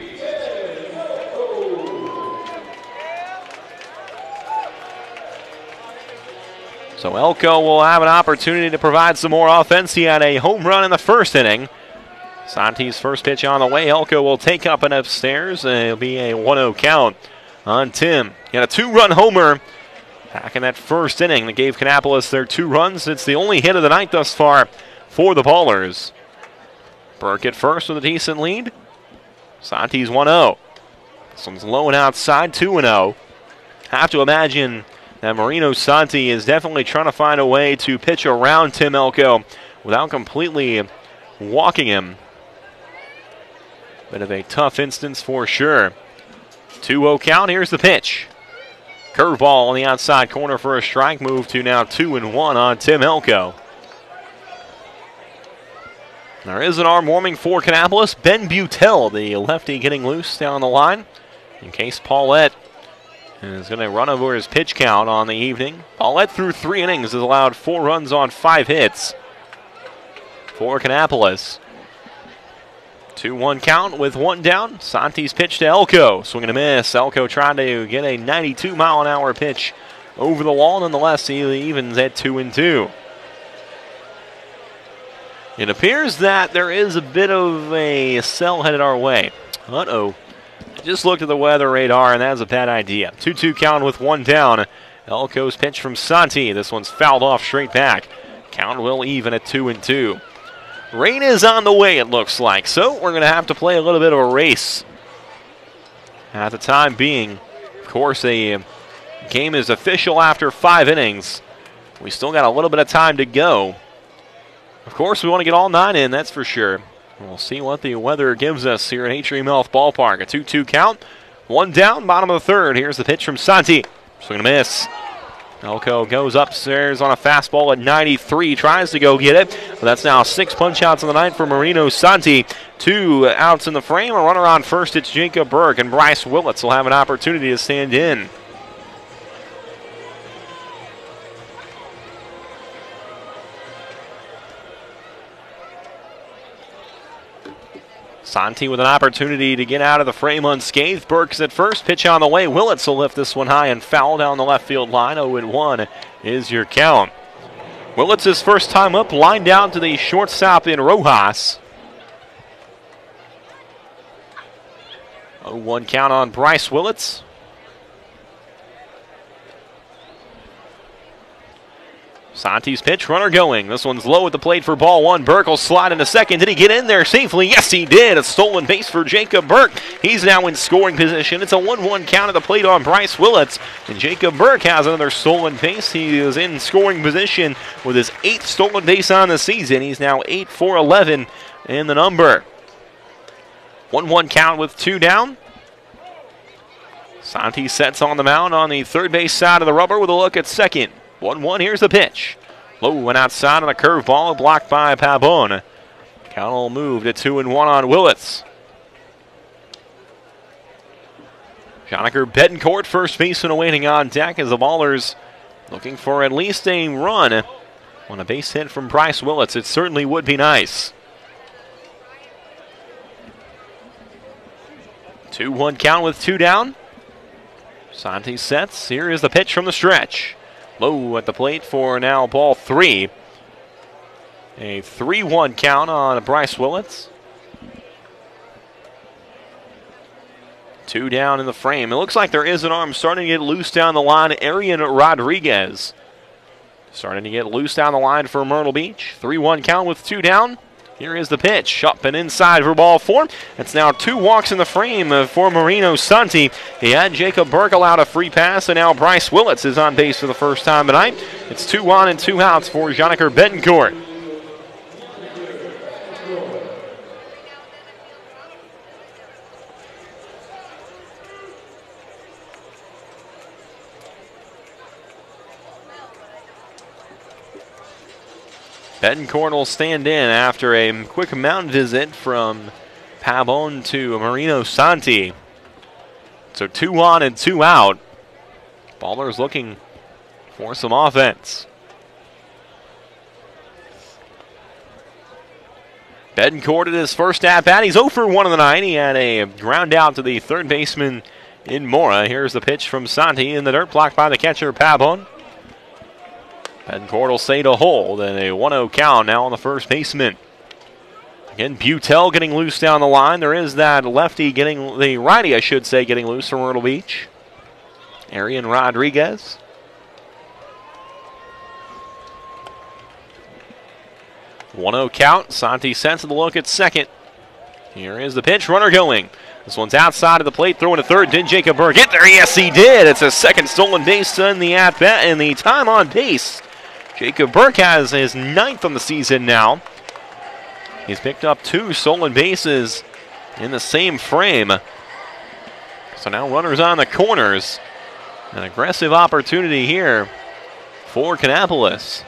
So Elko will have an opportunity to provide some more offense. He had a home run in the first inning. Santi's first pitch on the way. Elko will take up and upstairs. It'll be a 1-0 count on Tim. He had a 2-run homer back in that first inning that gave Kannapolis their 2 runs. It's the only hit of the night thus far for the Ballers. Burke at first with a decent lead. Santi's 1-0. This one's low and outside, 2-0. Have to imagine that Marino Santi is definitely trying to find a way to pitch around Tim Elko without completely walking him. Bit of a tough instance for sure. 2-0 count. Here's the pitch. Curveball on the outside corner for a strike. Move to now 2-1 on Tim Elko. There is an arm warming for Kannapolis. Ben Butel, the lefty, getting loose down the line in case Paulette is going to run over his pitch count on the evening. Paulette through 3 innings has allowed 4 runs on 5 hits for Kannapolis. 2-1 count with 1 down. Santi's pitch to Elko. Swing and a miss. Elko trying to get a 92-mile-an-hour pitch over the wall. Nonetheless, he evens at 2-2. It appears that there is a bit of a cell headed our way. Uh-oh. Just looked at the weather radar, and that's a bad idea. 2-2 count with 1 down. Elko's pitch from Santi. This one's fouled off straight back. Count will even at 2-2. Rain is on the way, it looks like, so we're going to have to play a little bit of a race. At the time being, of course, the game is official after 5 innings. We still got a little bit of time to go. Of course, we want to get all 9 in, that's for sure. We'll see what the weather gives us here at Atrium Health Ballpark. A 2-2 count, 1 down, bottom of the 3rd. Here's the pitch from Santi. Swing and a miss. Elko goes upstairs on a fastball at 93, tries to go get it. But that's now 6 punch-outs on the night for Marino Santi. 2 outs in the frame. A runner on first, it's Jacob Burke, and Bryce Willits will have an opportunity to stand in. Santi with an opportunity to get out of the frame unscathed. Burke's at first, pitch on the way. Willits will lift this one high and foul down the left field line. 0-1 is your count. Willits his first time up, lined down to the shortstop in Rojas. 0-1 count on Bryce Willits. Santi's pitch, runner going. This one's low at the plate for ball one. Burke will slide into second. Did he get in there safely? Yes, he did. A stolen base for Jacob Burke. He's now in scoring position. It's a 1-1 count at the plate on Bryce Willits. And Jacob Burke has another stolen base. He is in scoring position with his 8th stolen base on the season. He's now 8 for 11 in the number. 1-1 count with 2 down. Santi sets on the mound on the third base side of the rubber with a look at second. 1-1, here's the pitch. Low and outside on a curveball, blocked by Pabon. Count will move to 2-1 on Willits. Joniker Betancourt, first baseman, awaiting on deck as the Ballers looking for at least a run on a base hit from Bryce Willits. It certainly would be nice. 2-1 count with 2 down. Santi sets. Here is the pitch from the stretch. Low at the plate for now ball 3. A 3-1 count on Bryce Willits. 2 down in the frame. It looks like there is an arm starting to get loose down the line. Arian Rodriguez starting to get loose down the line for Myrtle Beach. 3-1 count with 2 down. Here is the pitch, up and inside for ball 4. It's now 2 walks in the frame for Marino Santi. He had Jacob Burke allowed a free pass, and now Bryce Willits is on base for the first time tonight. It's 2 on and 2 outs for Joniker Betancourt. Betancourt will stand in after a quick mound visit from Pabon to Marino Santi. So 2 on and 2 out. Ballers looking for some offense. Betancourt at his first at-bat. He's 0 for 1 in the night. He had a ground out to the third baseman in Mora. Here's the pitch from Santi in the dirt, blocked by the catcher, Pabon. Betancourt will stay to hold, and a 1-0 count now on the first baseman. Again, Butel getting loose down the line. There is that lefty getting, the righty, I should say, getting loose from Myrtle Beach. Arian Rodriguez. One-0 count. Santi sets the look at second. Here is the pitch, runner going. This one's outside of the plate, throwing to third. Did Jacob Burke get there? Yes, he did. It's a second stolen base in the at-bat, and the time on base. Jacob Burke has his 9th on the season now. He's picked up 2 stolen bases in the same frame. So now runners on the corners. An aggressive opportunity here for Kannapolis.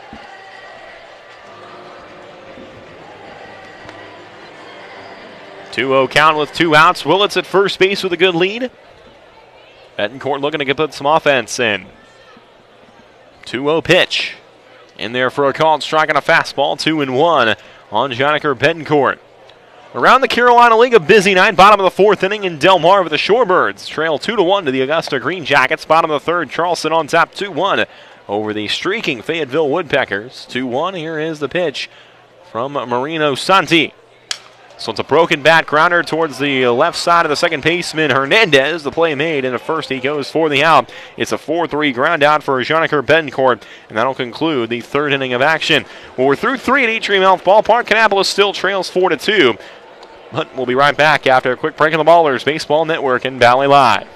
Two-0 count with 2 outs. Willits at first base with a good lead. Betancourt looking to put some offense in. 2-0 pitch. In there for a called strike on a fastball. 2-1 on Joniker Betancourt. Around the Carolina League, a busy night. Bottom of the 4th inning in Del Mar with the Shorebirds. Trail 2-1 to the Augusta Green Jackets. Bottom of the 3rd, Charleston on top 2-1 over the streaking Fayetteville Woodpeckers. 2-1. Here is the pitch from Marino Santi. So it's a broken bat grounder towards the left side of the second baseman, Hernandez. The play made, and at first he goes for the out. It's a 4-3 ground out for Joniker Betancourt, and that'll conclude the 3rd inning of action. Well, we're through 3 at Atrium Health Ballpark. Kannapolis still trails 4-2. But we'll be right back after a quick break on the Ballers Baseball Network and Valley Live.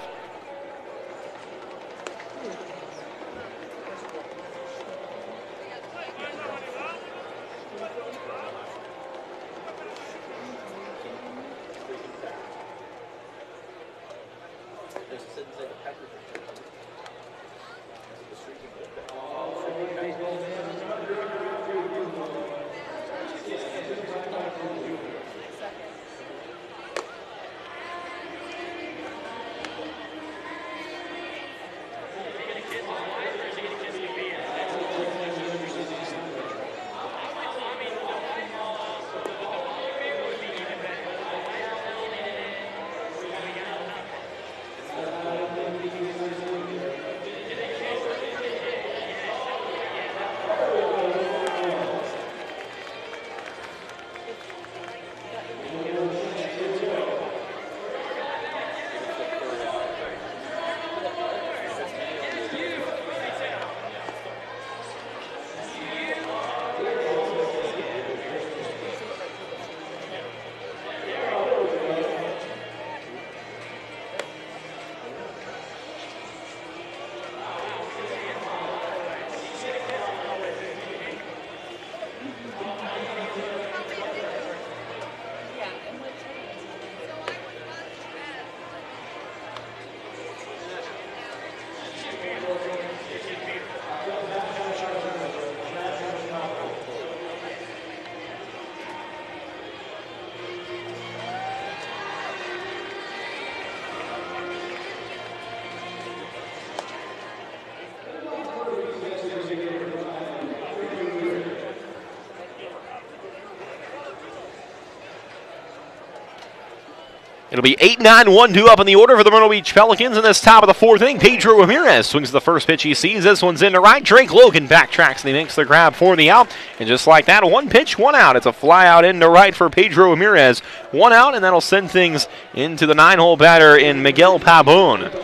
It'll be 8-9, 1-2 up in the order for the Myrtle Beach Pelicans in this top of the fourth inning. Pedro Ramirez swings the first pitch he sees. This one's in to right. Drake Logan backtracks and he makes the grab for the out. And just like that, one pitch, one out. It's a fly out into right for Pedro Ramirez. One out, and that'll send things into the 9-hole batter in Miguel Pabon.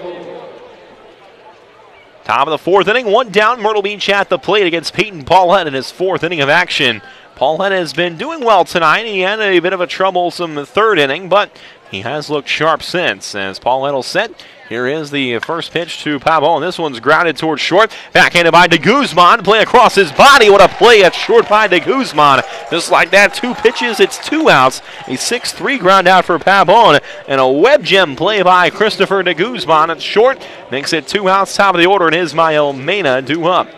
Top of the fourth inning, one down. Myrtle Beach at the plate against Peyton Paulette in his fourth inning of action. Paulette has been doing well tonight. He had a bit of a troublesome third inning, but he has looked sharp since. As Paulette will set, here is the first pitch to Pabon. This one's grounded towards short. Backhanded by De Guzman. Play across his body. What a play at short by De Guzman. Just like that, 2 pitches, it's 2 outs. A 6-3 ground out for Pabon. And a web gem play by Christopher De Guzman at short. Makes it 2 outs, top of the order, and Ismael Mena due up.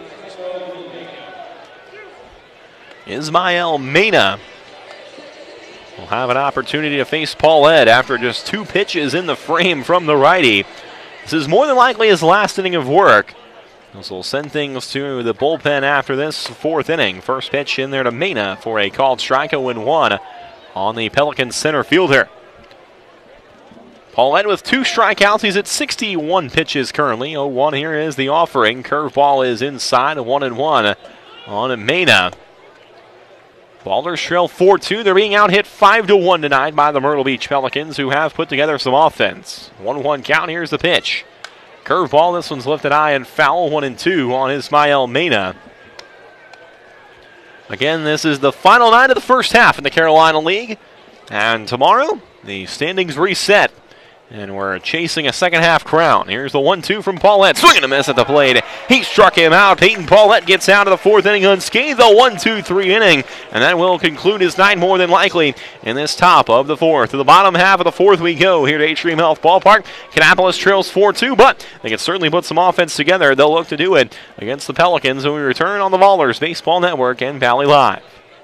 Ismael Mena will have an opportunity to face Paulette after just 2 pitches in the frame from the righty. This is more than likely his last inning of work. This will send things to the bullpen after this fourth inning. First pitch in there to Mena for a called strike, 0-1 on the Pelicans center fielder. Paulette with 2 strikeouts. He's at 61 pitches currently. 0-1 here is the offering. Curveball is inside, 1-1 on Mena. Ballers trail 4-2. They're being out hit 5-1 tonight by the Myrtle Beach Pelicans, who have put together some offense. 1-1 count. Here's the pitch. Curveball. This one's lifted high and foul. 1-2 on Ismael Mena. Again, this is the final night of the first half in the Carolina League. And tomorrow, the standings reset. And we're chasing a second half crown. Here's the 1-2 from Paulette. Swing and a miss at the plate. He struck him out. Peyton Paulette gets out of the fourth inning unscathed. The 1-2-3 inning. And that will conclude his night more than likely in this top of the fourth. To the bottom half of the fourth we go here to Atrium Health Ballpark. Kannapolis trails 4-2, but they can certainly put some offense together. They'll look to do it against the Pelicans when we return on the Ballers Baseball Network and Valley Live.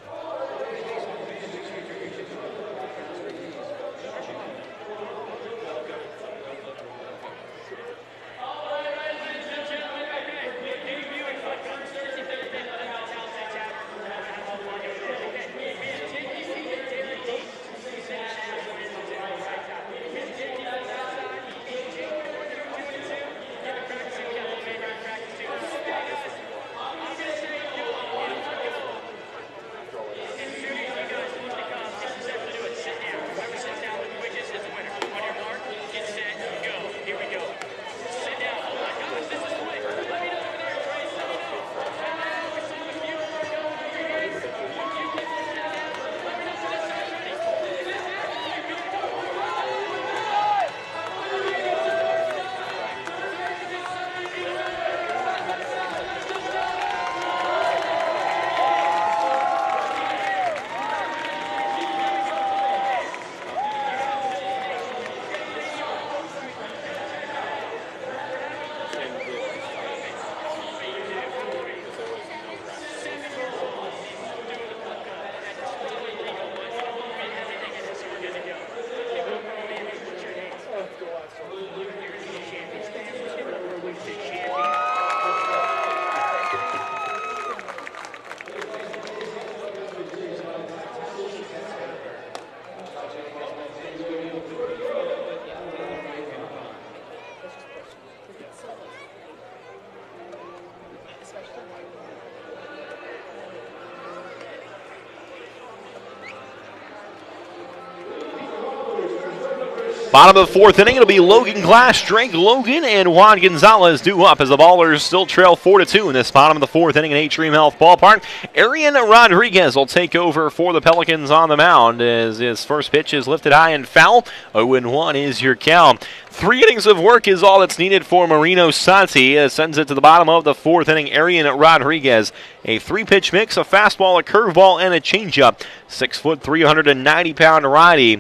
Bottom of the fourth inning, it'll be Logan Glass, Drake Logan, and Juan Gonzalez due up as the Ballers still trail 4-2 in this bottom of the fourth inning in Atrium Health Ballpark. Arian Rodriguez will take over for the Pelicans on the mound as his first pitch is lifted high and foul. 0-1 is your count. 3 innings of work is all that's needed for Marino Santi. Sends it to the bottom of the fourth inning. Arian Rodriguez, a 3-pitch mix, a fastball, a curveball, and a changeup. 6 foot, 390-pound righty.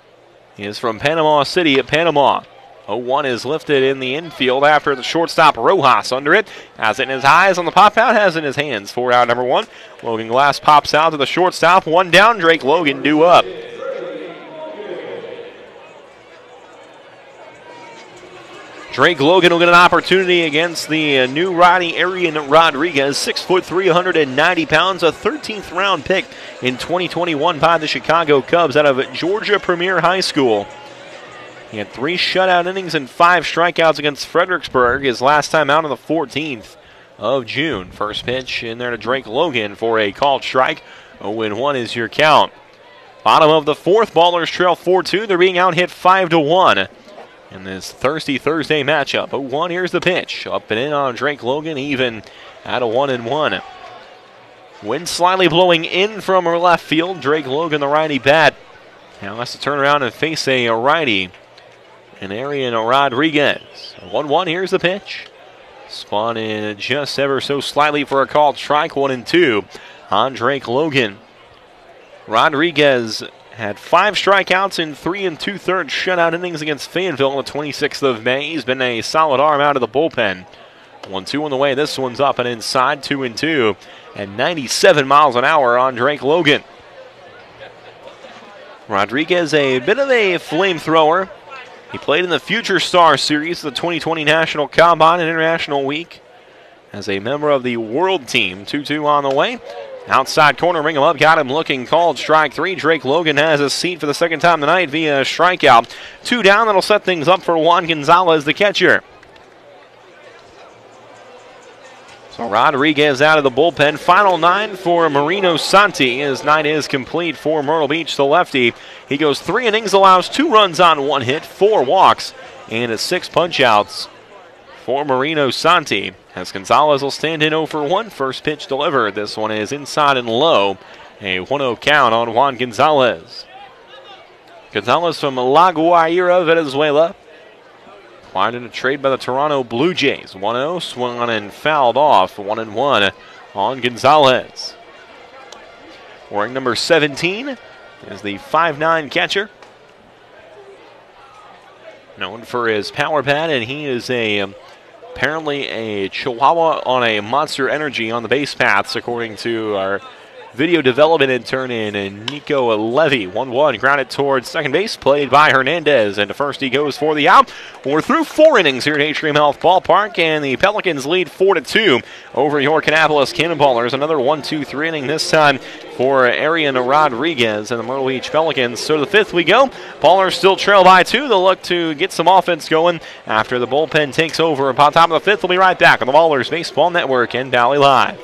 He is from Panama City at Panama. 0-1 is lifted in the infield after the shortstop Rojas under it. Has it in his eyes on the pop out, has it in his hands for out number 1. Logan Glass pops out to the shortstop. 1 down, Drake Logan due up. Drake Logan will get an opportunity against the new righty Arian Rodriguez, 6 foot, 390 pounds, a 13th round pick in 2021 by the Chicago Cubs out of Georgia Premier High School. He had 3 shutout innings and 5 strikeouts against Fredericksburg his last time out on the 14th of June. First pitch in there to Drake Logan for a called strike. 0-1 is your count. Bottom of the 4th, Ballers trail 4-2. They're being out hit 5-1 in this Thursday matchup. 0-1, here's the pitch. Up and in on Drake Logan, even at a 1-1. Wind slightly blowing in from her left field. Drake Logan, the righty bat, now has to turn around and face a righty, and Arian Rodriguez. 1-1, here's the pitch. Spun in just ever so slightly for a called strike. 1-2 on Drake Logan. Rodriguez had 5 strikeouts in 3 2/3 shutout innings against Fayetteville on the 26th of May. He's been a solid arm out of the bullpen. 1-2 on the way. This one's up and inside. 2-2 and 97 miles an hour on Drake Logan. Rodriguez, a bit of a flamethrower. He played in the Future Star Series, the 2020 National Combine and International Week, as a member of the World Team. 2-2 on the way. Outside corner, ring him up, got him looking, called strike 3. Drake Logan has a seat for the second time tonight via strikeout. 2 down, that'll set things up for Juan Gonzalez, the catcher. So Rodriguez out of the bullpen. Final 9 for Marino Santi. His night is complete for Myrtle Beach, the lefty. He goes 3 innings, allows 2 runs on 1 hit, 4 walks, and 6 punch-outs for Marino Santi. As Gonzalez will stand in 0-1. First pitch delivered. This one is inside and low. A 1-0 count on Juan Gonzalez. Gonzalez from La Guaira, Venezuela. Acquired in a trade by the Toronto Blue Jays. 1-0, swung and fouled off. 1-1 on Gonzalez. Wearing number 17 is the 5'9 catcher. Known for his power bat, and he is apparently a Chihuahua on a Monster Energy on the base paths, according to our video development intern in Nico Levy. 1-1, grounded towards second base, played by Hernandez, and to first he goes for the out. We're through 4 innings here at Atrium Health Ballpark, and the Pelicans lead 4-2 over your Kannapolis Cannonballers. Another 1-2-3 inning this time for Arian Rodriguez and the Myrtle Beach Pelicans. So to the 5th we go. Ballers still trail by 2. They'll look to get some offense going after the bullpen takes over. Upon top of the 5th, we'll be right back on the Ballers Baseball Network and Valley Live.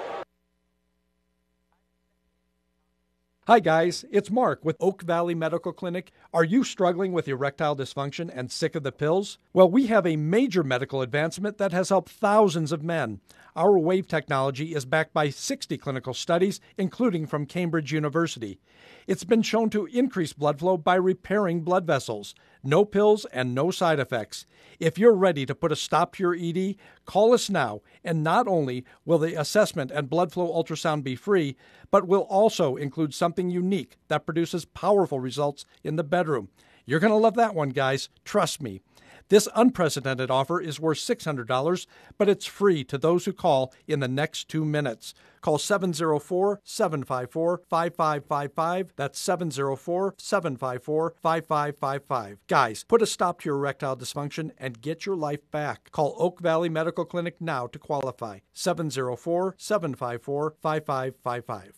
Hi guys, it's Mark with Oak Valley Medical Clinic. Are you struggling with erectile dysfunction and sick of the pills? Well, we have a major medical advancement that has helped thousands of men. Our wave technology is backed by 60 clinical studies, including from Cambridge University. It's been shown to increase blood flow by repairing blood vessels. No pills and no side effects. If you're ready to put a stop to your ED, call us now, and not only will the assessment and blood flow ultrasound be free, but will also include something unique that produces powerful results in the bedroom. You're going to love that one, guys. Trust me. This unprecedented offer is worth $600, but it's free to those who call in the next 2 minutes. Call 704-754-5555. That's 704-754-5555. Guys, put a stop to your erectile dysfunction and get your life back. Call Oak Valley Medical Clinic now to qualify. 704-754-5555.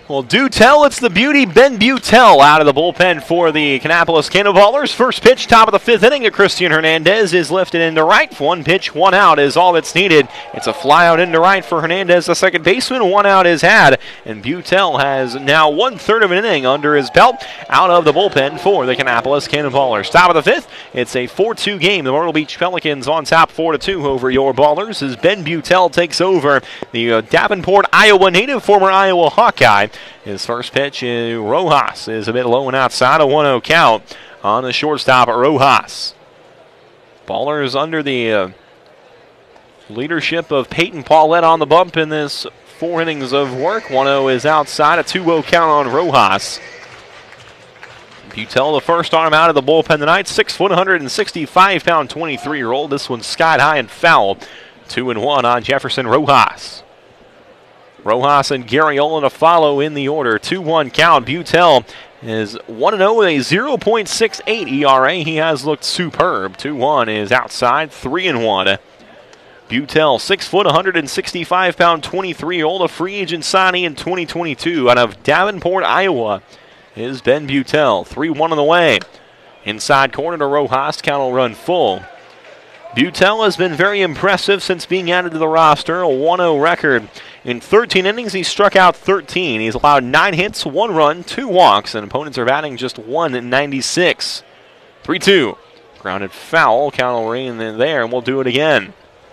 Well, do tell, it's the beauty, Ben Butel, out of the bullpen for the Kannapolis Cannonballers. First pitch, top of the fifth inning to Christian Hernandez is lifted into right. One pitch, one out is all that's needed. It's a fly out into right for Hernandez, the second baseman. One out is had, and Butel has now 1/3 of an inning under his belt out of the bullpen for the Kannapolis Cannonballers. Top of the fifth, it's a 4-2 game. The Myrtle Beach Pelicans on top 4-2 over your Ballers as Ben Butel takes over the Davenport, Iowa native, former Iowa Hawkeye. His first pitch, Rojas, is a bit low and outside, a 1-0 count on the shortstop, Rojas. Ballers under the leadership of Peyton Paulette on the bump in this 4 innings of work. 1-0 is outside, a 2-0 count on Rojas. Butel, the first arm out of the bullpen tonight, 6 foot, 165-pound, 23-year-old. This one's skied high and foul. 2-1 on Jefferson Rojas. Rojas and Garriola to follow in the order. 2-1 count. Butel is 1-0 with a 0.68 ERA. He has looked superb. 2-1 is outside. 3-1. Butel, 6 foot, 165-pound, 23-year-old, a free agent signing in 2022 out of Davenport, Iowa, is Ben Butel. 3-1 on the way. Inside corner to Rojas. Count will run full. Butel has been very impressive since being added to the roster. A 1-0 record. In 13 innings, he struck out 13. He's allowed 9 hits, 1 run, 2 walks, and opponents are batting just 196. 3-2. Grounded foul. Count will rain in there, and we'll do it again.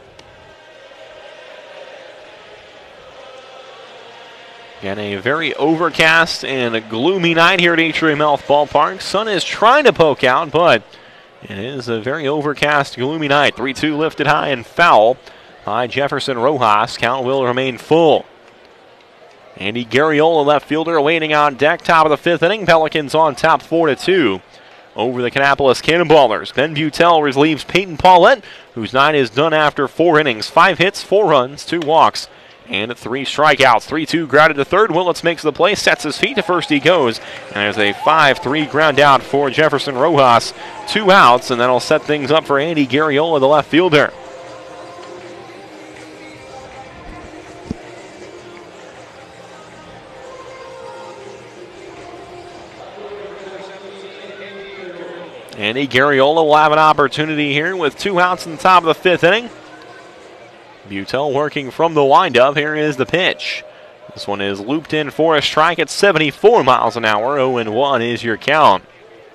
Again, a very overcast and a gloomy night here at Atrium Health Ballpark. Sun is trying to poke out, but it is a very overcast, gloomy night. 3-2 lifted high and foul by Jefferson Rojas. Count will remain full. Andy Garriola, left fielder, waiting on deck. Top of the fifth inning. Pelicans on top 4-2 over the Kannapolis Cannonballers. Ben Butel relieves Peyton Paulette, whose night is done after 4 innings. 5 hits, 4 runs, 2 walks, and 3 strikeouts. 3-2 grounded to third. Willits makes the play, sets his feet to first. He goes. And there's a 5-3 ground out for Jefferson Rojas. 2 outs, and that'll set things up for Andy Garriola, the left fielder. Andy Garriola will have an opportunity here with 2 outs in the top of the fifth inning. Butel working from the windup. Here is the pitch. This one is looped in for a strike at 74 miles an hour. 0-1 is your count.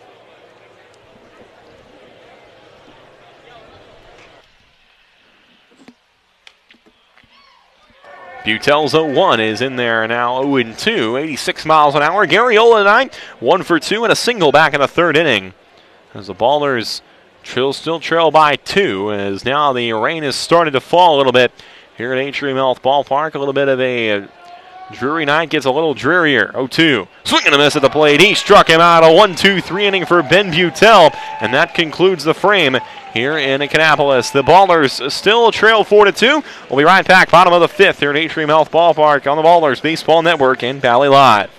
Butel's 0-1 is in there now. 0-2, 86 miles an hour. Garriola tonight, 1 for 2 and a single back in the third inning. As the Ballers still trail by 2, as now the rain has started to fall a little bit here at Atrium Health Ballpark. A little bit of a dreary night, gets a little drearier. 0-2, swing and a miss at the plate. He struck him out. A 1-2-3 inning for Ben Butel, and that concludes the frame here in Kannapolis. The Ballers still trail 4-2. We'll be right back, bottom of the fifth here at Atrium Health Ballpark on the Ballers Baseball Network and Valley Live.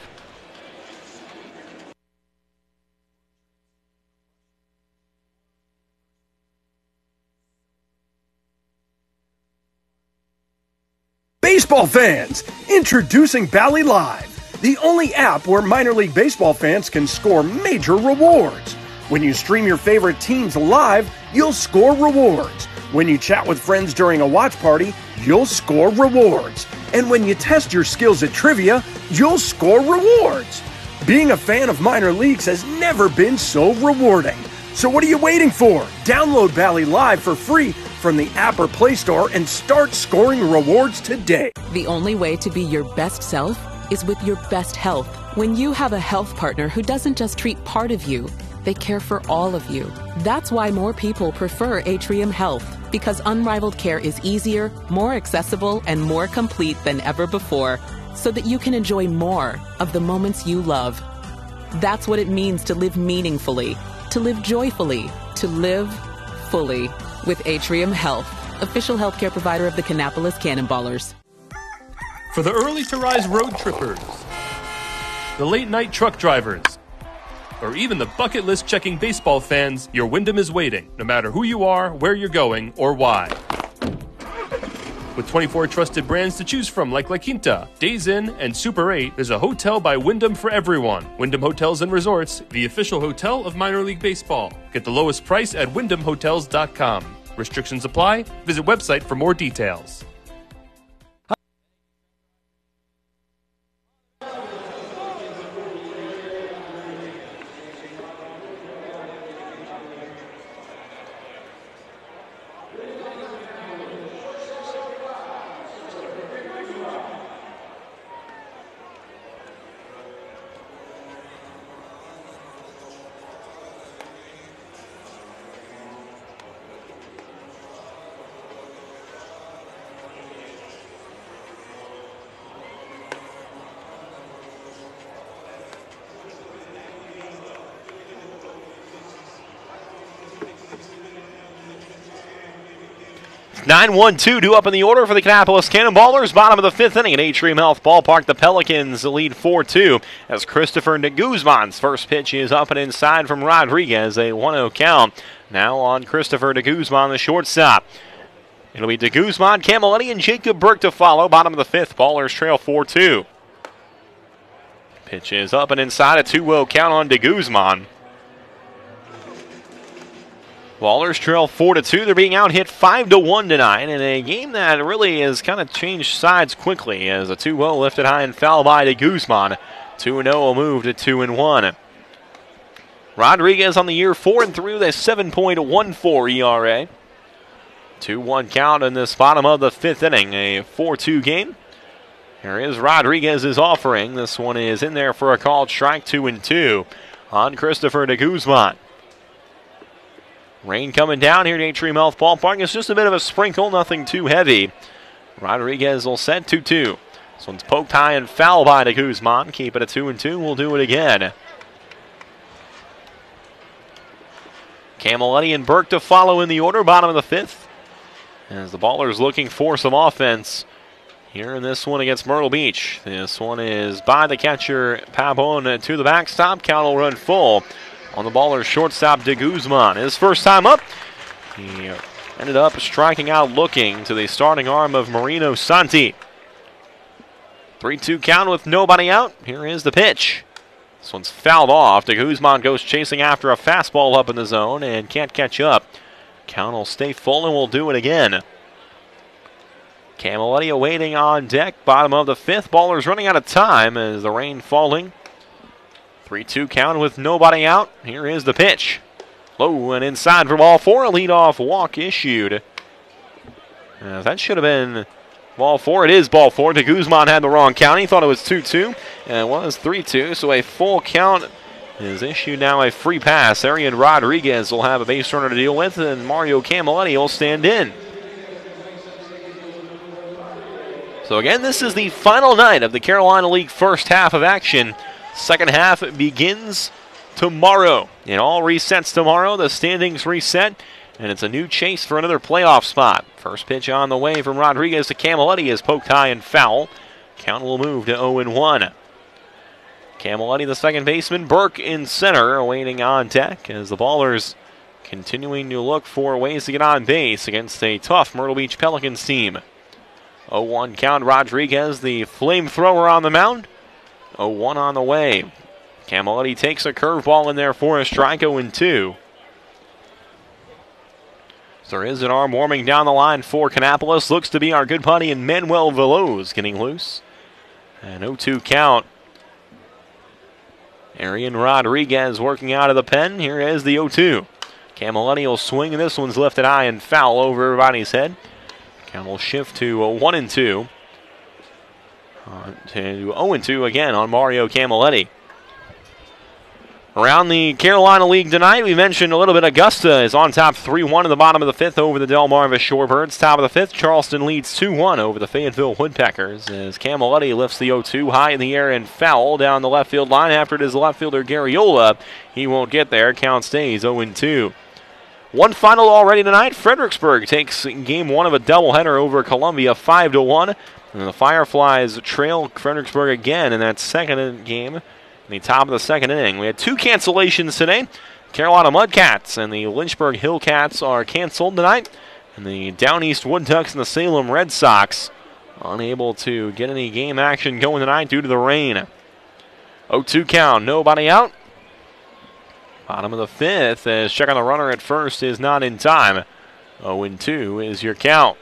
Baseball fans, introducing Bally Live, the only app where minor league baseball fans can score major rewards. When you stream your favorite teams live, you'll score rewards. When you chat with friends during a watch party, you'll score rewards. And when you test your skills at trivia, you'll score rewards. Being a fan of minor leagues has never been so rewarding. So what are you waiting for? Download Bally Live for free from the app or Play Store and start scoring rewards today. The only way to be your best self is with your best health. When you have a health partner who doesn't just treat part of you, they care for all of you. That's why more people prefer Atrium Health, because unrivaled care is easier, more accessible, and more complete than ever before, so that you can enjoy more of the moments you love. That's what it means to live meaningfully, to live joyfully, to live fully with Atrium Health, official healthcare provider of the Kannapolis Cannonballers. For the early to rise road trippers, the late night truck drivers, or even the bucket list checking baseball fans, your Wyndham is waiting, no matter who you are, where you're going, or why. With 24 trusted brands to choose from like La Quinta, Days Inn, and Super 8, there's a hotel by Wyndham for everyone. Wyndham Hotels and Resorts, the official hotel of minor league baseball. Get the lowest price at wyndhamhotels.com. Restrictions apply. Visit website for more details. Nine, 1-2 due up in the order for the Kannapolis Cannonballers. Bottom of the fifth inning at Atrium Health Ballpark. The Pelicans lead 4-2 as Christopher de Guzman's first pitch is up and inside from Rodriguez. A 1-0 count now on Christopher de Guzman, the shortstop. It'll be de Guzman, Camilletti, and Jacob Burke to follow. Bottom of the fifth, Ballers trail 4-2. Pitch is up and inside, a 2-0 count on de Guzman. Ballers trail 4-2. They're being out hit 5-1 tonight in a game that really has kind of changed sides quickly as a 2-0 lifted high and foul by de Guzman. 2-0 will move to 2-1. Rodriguez on the year 4-3 with a 7.14 ERA. 2-1 count in this bottom of the fifth inning, a 4-2 game. Here is Rodriguez's offering. This one is in there for a called strike. 2-2 on Christopher de Guzman. Rain coming down here at Atrium Health Ballpark. It's just a bit of a sprinkle, nothing too heavy. Rodriguez will set 2-2. This one's poked high and foul by de Guzman. Keep it at 2-2. We'll do it again. Camilletti and Burke to follow in the order, bottom of the fifth. As the Ballers looking for some offense here in this one against Myrtle Beach. This one is by the catcher, Pabon to the backstop. Count will run full on the Ballers shortstop de Guzman. His first time up, he ended up striking out looking to the starting arm of Marino Santi. 3-2 count with nobody out. Here is the pitch. This one's fouled off. De Guzman goes chasing after a fastball up in the zone and can't catch up. Count will stay full and we'll do it again. Camilletti awaiting on deck. Bottom of the fifth. Ballers running out of time as the rain falling. 3-2 count with nobody out. Here is the pitch. Low and inside for ball four. A leadoff walk issued. That should have been ball four. It is ball four. De Guzman had the wrong count. He thought it was 2-2. And it was 3-2. So a full count is issued now. A free pass. Arian Rodriguez will have a base runner to deal with. And Mario Camilletti will stand in. So again, this is the final night of the Carolina League first half of action. Second half begins tomorrow. It all resets tomorrow. The standings reset, and it's a new chase for another playoff spot. First pitch on the way from Rodriguez to Camilletti is poked high and foul. Count will move to 0-1. Camilletti, the second baseman. Burke in center, awaiting on deck as the Ballers continuing to look for ways to get on base against a tough Myrtle Beach Pelicans team. 0-1 count. Rodriguez, the flamethrower on the mound. 0-1 on the way. Camilletti takes a curveball in there for a strike. 0-2. So there is an arm warming down the line for Kannapolis. Looks to be our good buddy in Manuel Veloz getting loose. An 0-2 count. Arian Rodriguez working out of the pen. Here is the 0-2. Camilletti will swing, and this one's lifted high and foul over everybody's head. Cam will shift to 1-2. To 0-2 again on Mario Camilletti. Around the Carolina League tonight, we mentioned a little bit. Augusta is on top 3-1 in the bottom of the fifth over the Delmarva Shorebirds. Top of the fifth, Charleston leads 2-1 over the Fayetteville Woodpeckers as Camilletti lifts the 0-2 high in the air and foul down the left field line after it is left fielder Garriola. He won't get there. Count stays 0-2. One final already tonight. Fredericksburg takes game one of a doubleheader over Columbia 5-1. And the Fireflies trail Fredericksburg again in that second game in the top of the second inning. We had two cancellations today. Carolina Mudcats and the Lynchburg Hillcats are canceled tonight And the Down East Wood Ducks and the Salem Red Sox unable to get any game action going tonight due to the rain. 0-2 count, nobody out. Bottom of the fifth, as check on the runner at first is not in time. 0-2 is your count.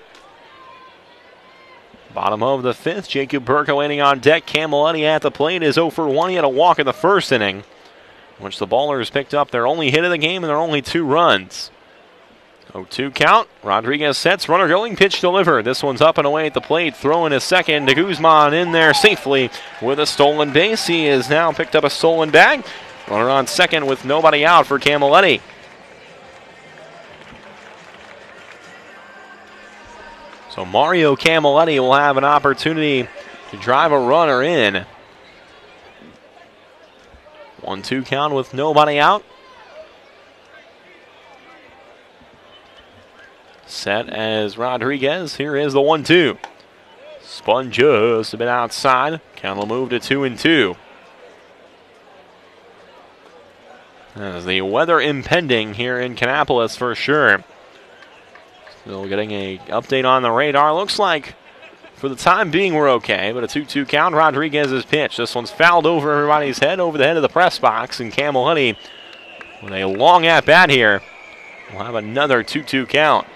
Bottom of the fifth, Jacob Burke waiting on deck. Camilletti at the plate is 0 for 1. He had a walk in the first inning, which the Ballers picked up their only hit of the game and their only 2 runs. 0-2 count. Rodriguez sets, runner going, pitch delivered. This one's up and away at the plate. Throwing a second to Guzman in there safely with a stolen base. He has now picked up a stolen bag. Runner on second with nobody out for Camilletti. So Mario Camilletti will have an opportunity to drive a runner in. 1-2 count with nobody out. Set as Rodriguez. Here is the 1-2. Spun just a bit outside. Count will move to 2-2. As the weather impending here in Kannapolis for sure. Still getting an update on the radar. Looks like for the time being we're okay, but a 2-2 count. Rodriguez's pitch. This one's fouled over everybody's head, over the head of the press box, and Camilletti with a long at-bat here will have another 2-2 count.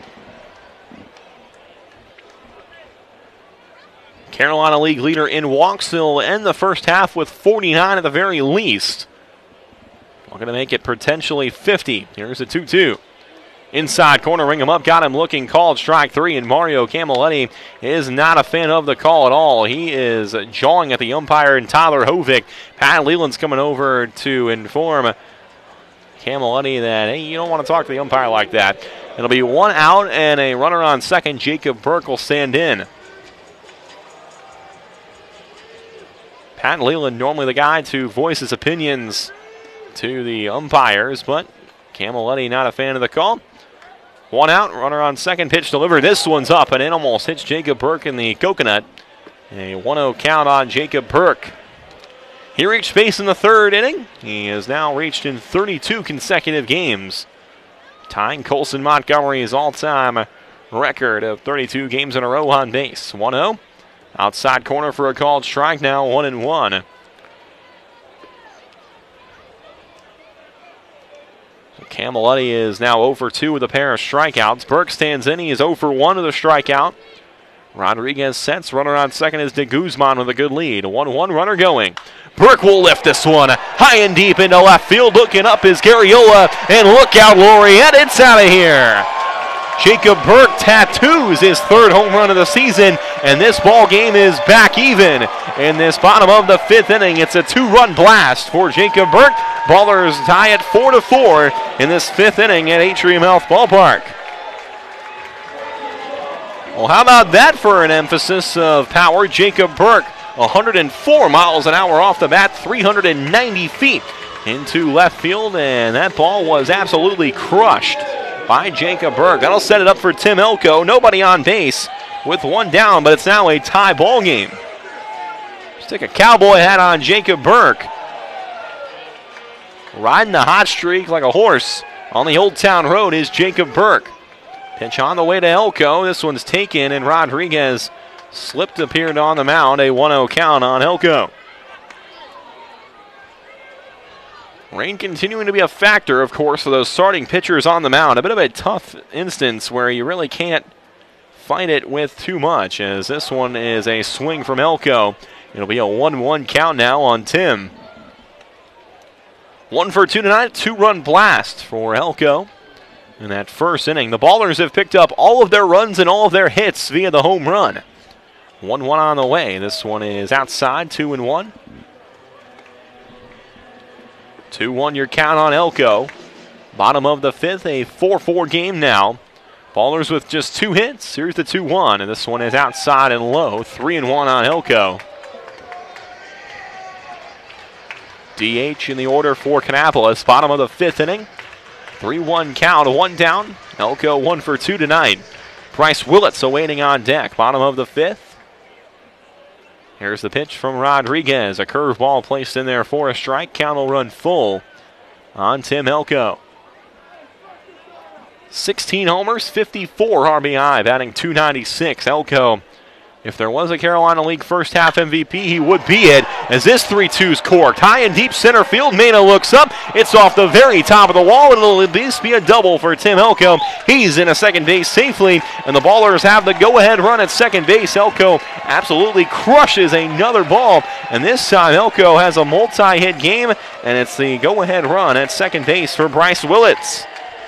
Carolina League leader in walks. They'll end the first half with 49 at the very least. Looking to make it potentially 50. Here's a 2-2. Inside corner, ring him up, got him looking, called strike 3, and Mario Camilletti is not a fan of the call at all. He is jawing at the umpire and Tyler Hovick. Pat Leland's coming over to inform Camilletti that, hey, you don't want to talk to the umpire like that. It'll be 1 out and a runner on second. Jacob Burke will stand in. Pat Leland, normally the guy to voice his opinions to the umpires, but Camilletti not a fan of the call. 1 out, runner on second, pitch delivered. This one's up and it almost hits Jacob Burke in the coconut. A 1-0 count on Jacob Burke. He reached base in the third inning. He has now reached in 32 consecutive games, tying Colson Montgomery's all-time record of 32 games in a row on base. 1-0. Outside corner for a called strike, now 1-1. Camilletti is now 0 for 2 with a pair of strikeouts. Burke stands in. He is 0 for 1 with a strikeout. Rodriguez sets. Runner on second is De Guzman with a good lead. 1-1 runner going. Burke will lift this one high and deep into left field. Looking up is Garriola. And look out, Loriette. It's out of here. Jacob Burke tattoos his 3rd home run of the season. And this ball game is back even in this bottom of the 5th inning. It's a 2-run blast for Jacob Burke. Ballers tie it 4-4 in this 5th inning at Atrium Health Ballpark. Well, how about that for an emphasis of power? Jacob Burke, 104 miles an hour off the bat, 390 feet into left field, and that ball was absolutely crushed by Jacob Burke. That'll set it up for Tim Elko. Nobody on base with 1 down, but it's now a tie ball game. Stick a cowboy hat on Jacob Burke. Riding the hot streak like a horse on the Old Town Road is Jacob Burke. Pitch on the way to Elko. This one's taken, and Rodriguez slipped, appeared on the mound. A 1-0 count on Elko. Rain continuing to be a factor, of course, for those starting pitchers on the mound. A bit of a tough instance where you really can't fight it with too much, as this one is a swing from Elko. It'll be a 1-1 count now on Tim. 1 for 2 tonight, 2-run blast for Elko in that first inning. The Ballers have picked up all of their runs and all of their hits via the home run. 1-1 on the way. This one is outside, 2-1. 2-1 your count on Elko. Bottom of the 5th, a 4-4 game now. Ballers with just 2 hits. Here's the 2-1, and this one is outside and low. 3-1 on Elko. DH in the order for Kannapolis. Bottom of the 5th inning. 3-1 count, 1 down. Elko 1 for 2 tonight. Bryce Willits awaiting on deck. Bottom of the 5th. Here's the pitch from Rodriguez. A curveball placed in there for a strike. Count will run full on Tim Elko. 16 homers, 54 RBI, batting .296. Elko, if there was a Carolina League first half MVP, he would be it, as this 3-2's corked. High and deep center field, Mena looks up. It's off the very top of the wall, and it'll at least be a double for Tim Elko. He's in a second base safely, and the Ballers have the go-ahead run at second base. Elko absolutely crushes another ball, and this time Elko has a multi-hit game, and it's the go-ahead run at second base for Bryce Willits.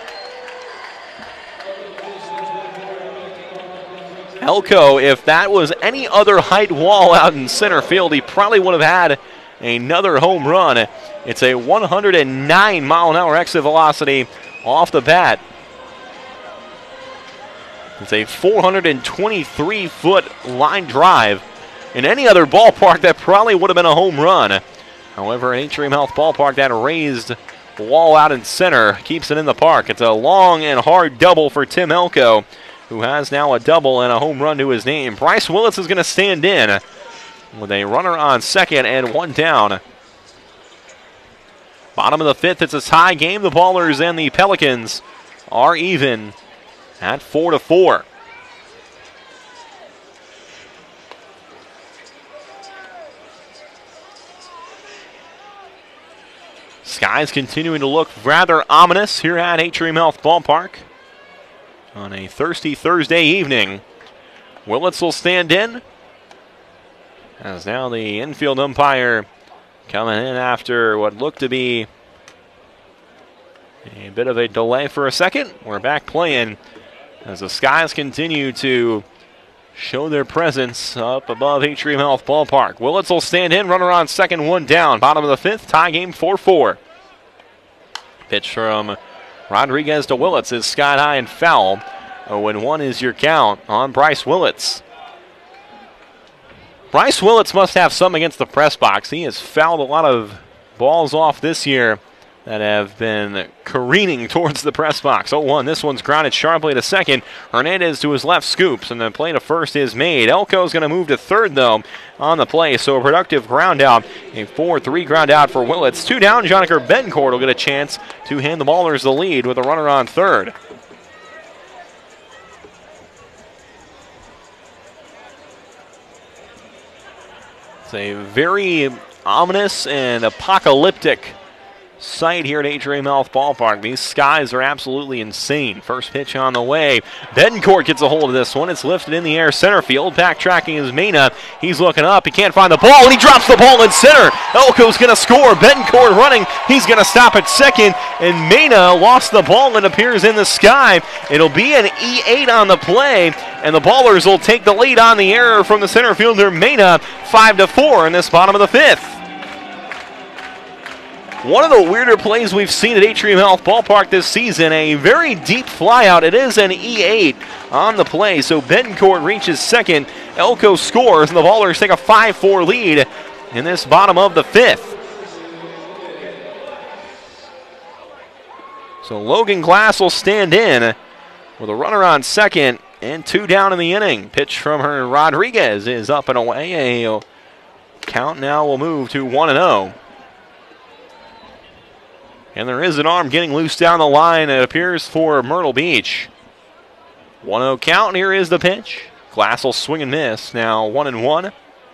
Elko, if that was any other height wall out in center field, he probably would have had another home run. It's a 109-mile-an-hour exit velocity off the bat. It's a 423-foot line drive. In any other ballpark, that probably would have been a home run. However, in Atrium Health Ballpark, that raised wall out in center keeps it in the park. It's a long and hard double for Tim Elko, who has now a double and a home run to his name. Bryce Willits is going to stand in with a runner on second and one down. Bottom of the fifth, it's a tie game. The Ballers and the Pelicans are even at 4-4. Skies continuing to look rather ominous here at Atrium Health Ballpark on a thirsty Thursday evening. Willits will stand in, as now the infield umpire coming in after what looked to be a bit of a delay for a second. We're back playing as the Skies continue to show their presence up above Atrium Health Ballpark. Willits will stand in, runner on second, one down. Bottom of the fifth, tie game 4-4. Pitch from Rodriguez to Willits is sky high and foul. 0-1 is your count on Bryce Willits. Bryce Willits must have some against the press box. He has fouled a lot of balls off this year that have been careening towards the press box. 0-1, this one's grounded sharply to second. Hernandez to his left scoops, and the play to first is made. Elko's going to move to third, though, on the play, so a productive ground out. A 4-3 ground out for Willits. Two down, Joniker Bencourt will get a chance to hand the Ballers the lead with a runner on third. It's a very ominous and apocalyptic sight here at Atrium Health Ballpark. These skies are absolutely insane. First pitch on the way. Bencourt gets a hold of this one. It's lifted in the air center field. Backtracking is Mena. He's looking up. He can't find the ball, and he drops the ball in center. Elko's going to score. Bencourt running. He's going to stop at second, and Mena lost the ball and appears in the sky. It'll be an E8 on the play, and the Ballers will take the lead on the error from the center fielder Mena, 5-4 in this bottom of the fifth. One of the weirder plays we've seen at Atrium Health Ballpark this season, a very deep flyout. It is an E8 on the play, so Bencourt reaches second. Elko scores, and the Ballers take a 5-4 lead in this bottom of the fifth. So Logan Glass will stand in with a runner on second and two down in the inning. Pitch from her Rodriguez is up and away. A count now will move to 1-0. And there is an arm getting loose down the line, it appears, for Myrtle Beach. 1-0 count, and here is the pitch. Glass will swing and miss, now 1-1.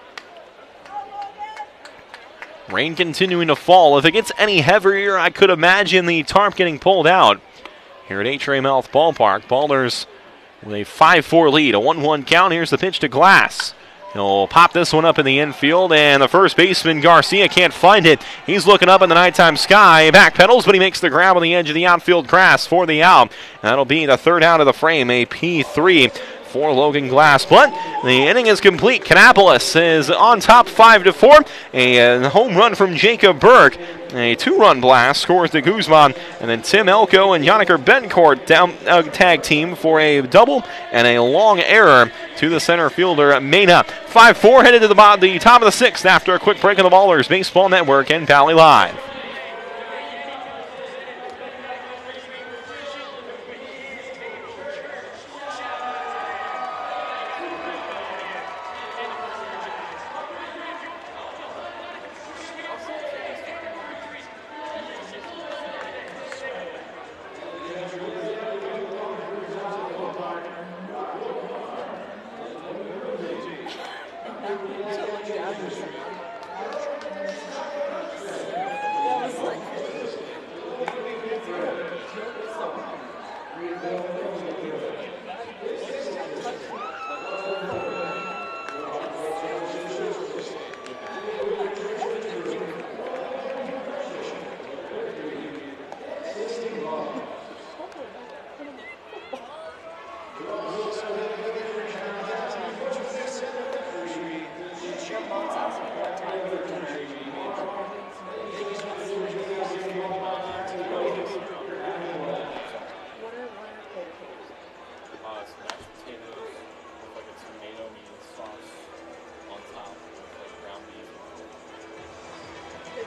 Rain continuing to fall. If it gets any heavier, I could imagine the tarp getting pulled out here at Atrium Health Ballpark. Ballers with a 5-4 lead, a 1-1 count. Here's the pitch to Glass. He'll pop this one up in the infield, and the first baseman, Garcia, can't find it. He's looking up in the nighttime sky, backpedals, but he makes the grab on the edge of the outfield grass for the out. That'll be the third out of the frame, a P3 for Logan Glass. But the inning is complete. Kannapolis is on top 5-4. A home run from Jacob Burke. A two-run blast scores to Guzman. And then Tim Elko and Joniker Bencourt down tag team for a double and a long error to the center fielder, Mena. 5-4 headed to the top of the sixth after a quick break of the Ballers Baseball Network and Valley Live.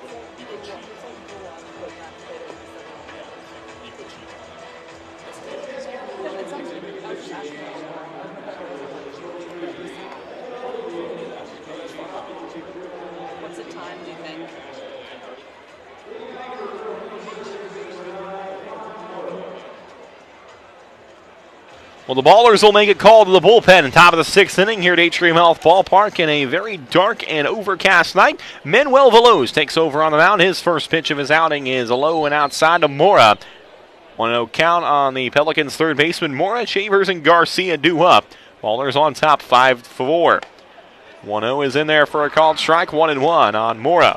What's the time, do you think? Well, the Ballers will make a call to the bullpen. Top of the 6th inning here at Atrium Health Ballpark in a very dark and overcast night. Manuel Veloz takes over on the mound. His first pitch of his outing is low and outside to Mora. 1-0 count on the Pelicans' third baseman. Mora, Shavers, and Garcia due up. Ballers on top, 5-4. 1-0 is in there for a called strike. 1-1 on Mora.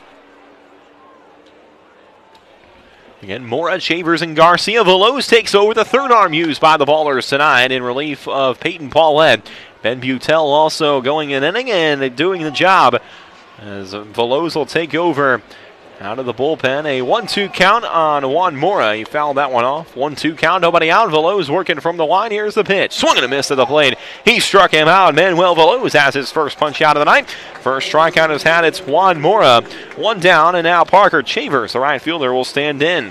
Again, Mora, Shavers, and Garcia. Veloz takes over, the third arm used by the Ballers tonight in relief of Peyton Paulette. Ben Butel also going an inning and doing the job as Veloz will take over out of the bullpen. A 1-2 count on Juan Mora. He fouled that one off. 1-2 count, nobody out. Veloz working from the line. Here's the pitch. Swung and a miss to the plate. He struck him out. Manuel Veloz has his first punch out of the night. First strikeout has had. It's Juan Mora. One down, and now Parker Shavers, the right fielder, will stand in.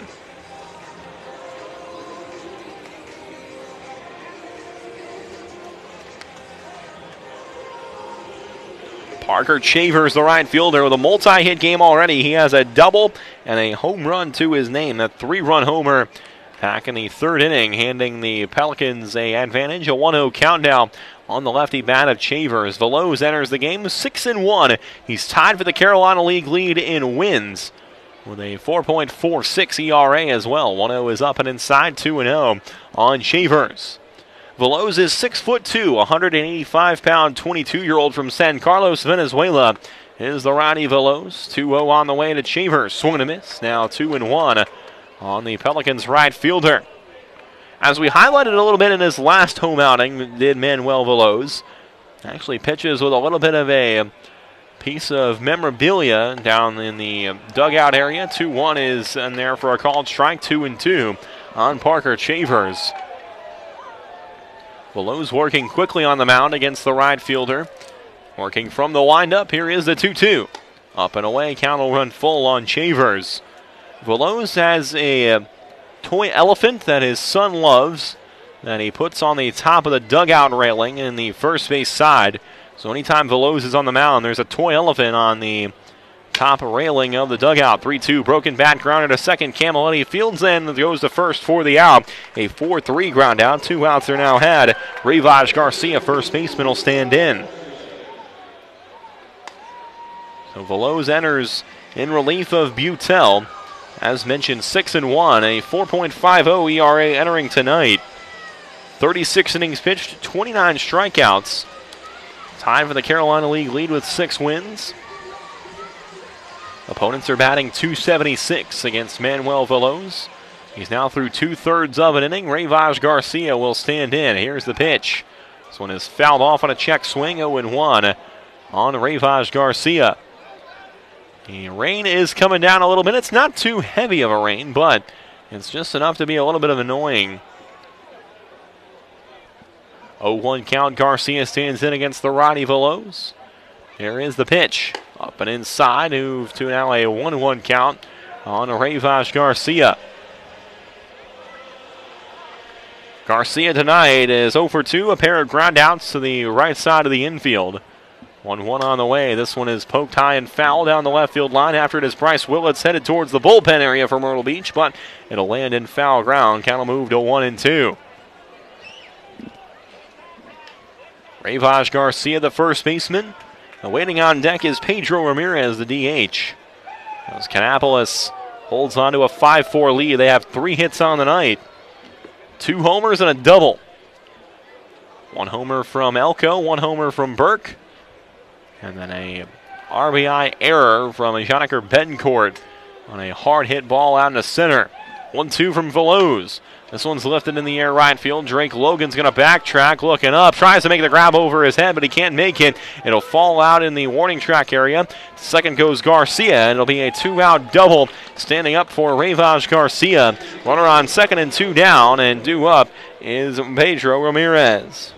Parker Shavers, the right fielder, with a multi-hit game already. He has a double and a home run to his name. A 3-run homer back in the third inning, handing the Pelicans an advantage. A 1-0 count now on the lefty bat of Shavers. Veloz enters the game 6-1. He's tied for the Carolina League lead in wins with a 4.46 ERA as well. 1-0 is up and inside, 2-0 on Shavers. Veloz is 6'2", 185-pound, 22-year-old from San Carlos, Venezuela. Is the righty Veloz. 2-0 on the way to Shavers. Swung and a miss. Now 2-1 on the Pelicans' right fielder. As we highlighted a little bit in his last home outing, did Manuel Veloz. Actually pitches with a little bit of a piece of memorabilia down in the dugout area. 2-1 is in there for a called strike. 2-2 on Parker Shavers. Veloz working quickly on the mound against the right fielder. Working from the windup, here is the 2-2. Up and away, count will run full on Shavers. Veloz has a toy elephant that his son loves that he puts on the top of the dugout railing in the first base side. So anytime Veloz is on the mound, there's a toy elephant on the top railing of the dugout. 3-2, broken bat, grounded to second. Camilletti fields in, goes to first for the out. A 4-3 ground out. 2 outs are now had. Rivas Garcia, first baseman, will stand in. So Veloz enters in relief of Butel. As mentioned, 6-1, a 4.50 ERA entering tonight. 36 innings pitched, 29 strikeouts. Tied for the Carolina League lead with 6 wins. Opponents are batting .276 against Manuel Veloz. He's now through 2/3 of an inning. Rivas Garcia will stand in. Here's the pitch. This one is fouled off on a check swing. 0-1 on Rivas Garcia. The rain is coming down a little bit. It's not too heavy of a rain, but it's just enough to be a little bit of annoying. 0-1 count. Garcia stands in against the righty Veloz. There is the pitch. Up and inside, move to now a 1-1 count on Rivas Garcia. Garcia tonight is 0-2, a pair of groundouts to the right side of the infield. 1-1 on the way. This one is poked high and foul down the left field line. After it is Bryce Willits headed towards the bullpen area for Myrtle Beach, but it'll land in foul ground. Count will move to 1-2. Rivas Garcia, the first baseman. Waiting on deck is Pedro Ramirez, the DH. As Kannapolis holds on to a 5-4 lead. They have 3 hits on the night. 2 homers and a double. 1 homer from Elko, 1 homer from Burke. And then a RBI error from Janiker Betancourt on a hard hit ball out in the center. 1-2 from Veloz. This one's lifted in the air right field. Drake Logan's going to backtrack, looking up. Tries to make the grab over his head, but he can't make it. It'll fall out in the warning track area. Second goes Garcia, and it'll be a 2-out double. Standing up for Rivas Garcia. Runner on second and 2 down, and due up is Pedro Ramirez.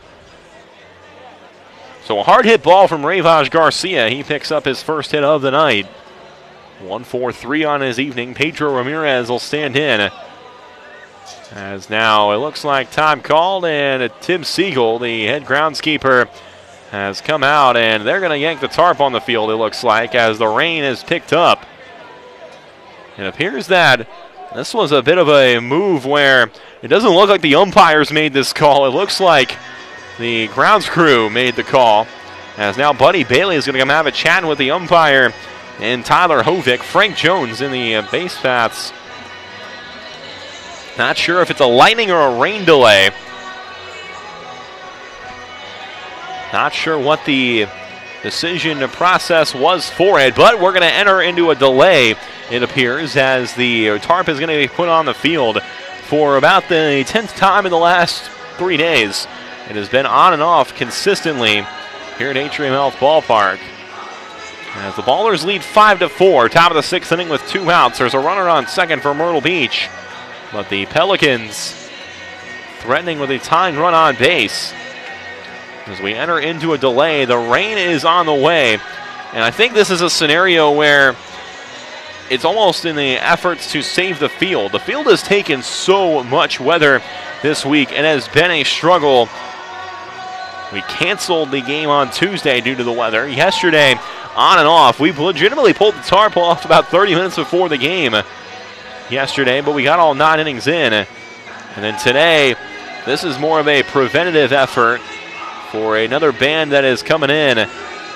So a hard hit ball from Rivas Garcia. He picks up his first hit of the night. 1-4-3 on his evening. Pedro Ramirez will stand in. As now it looks like time called, and Tim Siegel, the head groundskeeper, has come out, and they're going to yank the tarp on the field, it looks like, as the rain has picked up. It appears that this was a bit of a move where it doesn't look like the umpires made this call. It looks like the grounds crew made the call. As now Buddy Bailey is going to come have a chat with the umpire and Tyler Hovick. Frank Jones in the base paths. Not sure if it's a lightning or a rain delay. Not sure what the decision process was for it, but we're going to enter into a delay, it appears, as the tarp is going to be put on the field for about the 10th time in the last 3 days. It has been on and off consistently here at Atrium Health Ballpark. As the Ballers lead 5-4, top of the 6th inning with 2 outs. There's a runner on second for Myrtle Beach, but the Pelicans threatening with a tying run on base. As we enter into a delay, the rain is on the way, and I think this is a scenario where it's almost in the efforts to save the field. The field has taken so much weather this week and has been a struggle. We canceled the game on Tuesday due to the weather. Yesterday, on and off, we legitimately pulled the tarp off about 30 minutes before the game yesterday, but we got all 9 innings in. And then today, this is more of a preventative effort for another band that is coming in.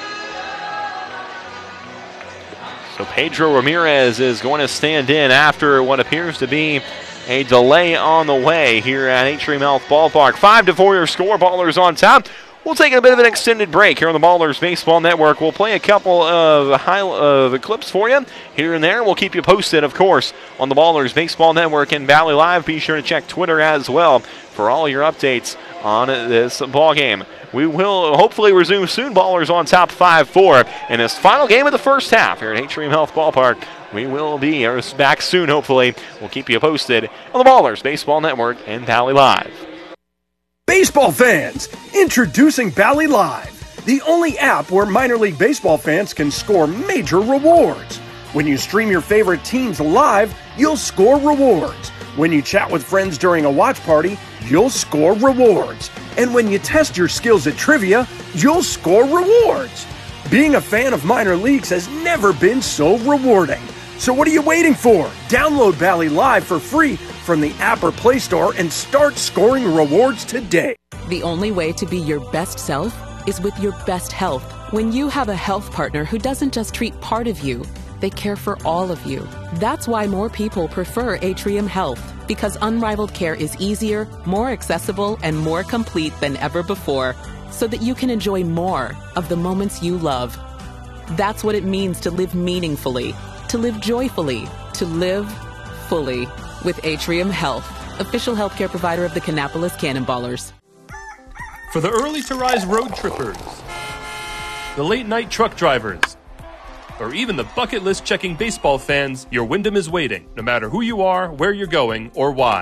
So Pedro Ramirez is going to stand in after what appears to be a delay on the way here at Atrium Health Ballpark. 5-4 your score. Ballers on top. We'll take a bit of an extended break here on the Ballers Baseball Network. We'll play a couple of clips for you here and there. We'll keep you posted, of course, on the Ballers Baseball Network and Valley Live. Be sure to check Twitter as well for all your updates on this ball game. We will hopefully resume soon. Ballers on top 5-4 in this final game of the first half here at Atrium Health Ballpark. We will be back soon, hopefully. We'll keep you posted on the Ballers Baseball Network and Valley Live. Baseball fans, introducing Bally Live, the only app where minor league baseball fans can score major rewards. When you stream your favorite teams live, you'll score rewards. When you chat with friends during a watch party, you'll score rewards. And when you test your skills at trivia, you'll score rewards. Being a fan of minor leagues has never been so rewarding. So what are you waiting for? Download Bally Live for free from the app or Play Store and start scoring rewards today. The only way to be your best self is with your best health. When you have a health partner who doesn't just treat part of you, they care for all of you. That's why more people prefer Atrium Health, because unrivaled care is easier, more accessible, and more complete than ever before, so that you can enjoy more of the moments you love. That's what it means to live meaningfully, to live joyfully, to live fully with Atrium Health, official healthcare provider of the Kannapolis Cannonballers. For the early to rise road trippers, the late night truck drivers, or even the bucket list checking baseball fans, your Wyndham is waiting, no matter who you are, where you're going, or why.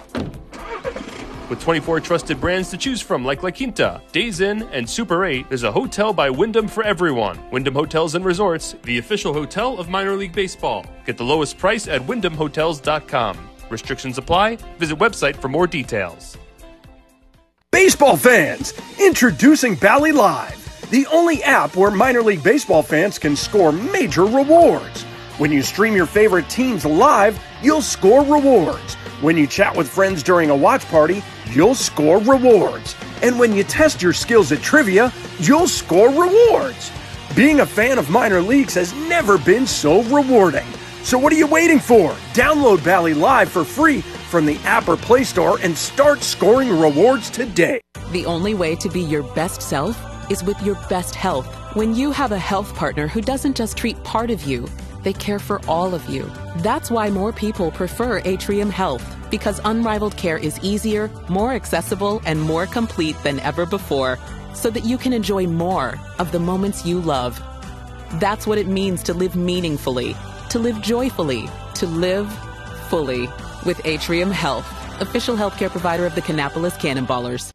With 24 trusted brands to choose from like La Quinta, Days Inn, and Super 8, there's a hotel by Wyndham for everyone. Wyndham Hotels and Resorts, the official hotel of minor league baseball. Get the lowest price at wyndhamhotels.com. Restrictions apply. Visit website for more details. Baseball fans, introducing Bally Live, the only app where minor league baseball fans can score major rewards. When you stream your favorite teams live, you'll score rewards. When you chat with friends during a watch party, you'll score rewards. And when you test your skills at trivia, you'll score rewards. Being a fan of minor leagues has never been so rewarding. So what are you waiting for? Download Bally Live for free from the app or Play Store and start scoring rewards today. The only way to be your best self is with your best health. When you have a health partner who doesn't just treat part of you, they care for all of you. That's why more people prefer Atrium Health, because unrivaled care is easier, more accessible, and more complete than ever before, so that you can enjoy more of the moments you love. That's what it means to live meaningfully, to live joyfully, to live fully with Atrium Health, official healthcare provider of the Kannapolis Cannonballers.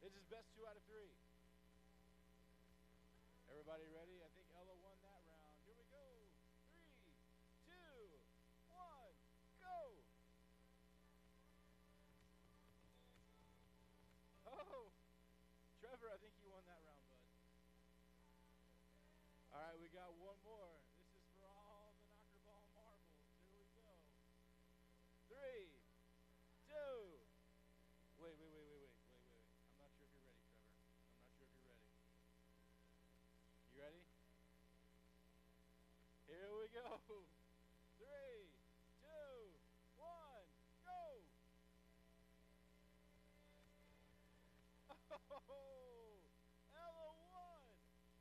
This is best 2 out of 3. Everybody ready? I think Ella won that round. Here we go. 3, 2, 1, go! Oh! Trevor, I think you won that round, bud. All right, we got one more. This is for all the knocker ball marbles. Here we go. 3, 2. Wait. I'm not sure if you're ready, Trevor. I'm not sure if you're ready. You ready? Here we go. 3, 2, 1, go! Oh, Ella won!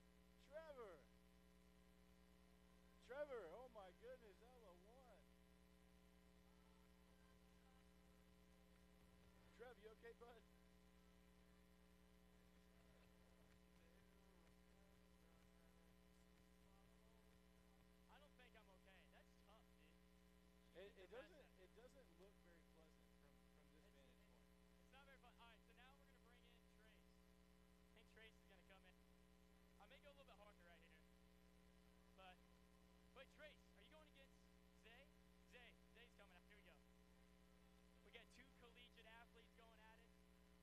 Trevor, oh my goodness, Ella won. Trev, you okay, bud? I don't think I'm okay. That's tough, dude. It doesn't look very pleasant from this vantage point. It's not very fun. All right, so now we're going to bring in Trace. I think Trace is going to come in. I may go a little bit harder right here. But Trace, are you going against Zay? Zay's coming up. Here we go. We got 2 collegiate athletes going at it.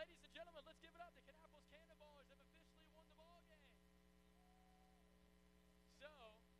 Ladies and gentlemen, let's give it up. The Kannapolis Cannonballers have officially won the ball game. So,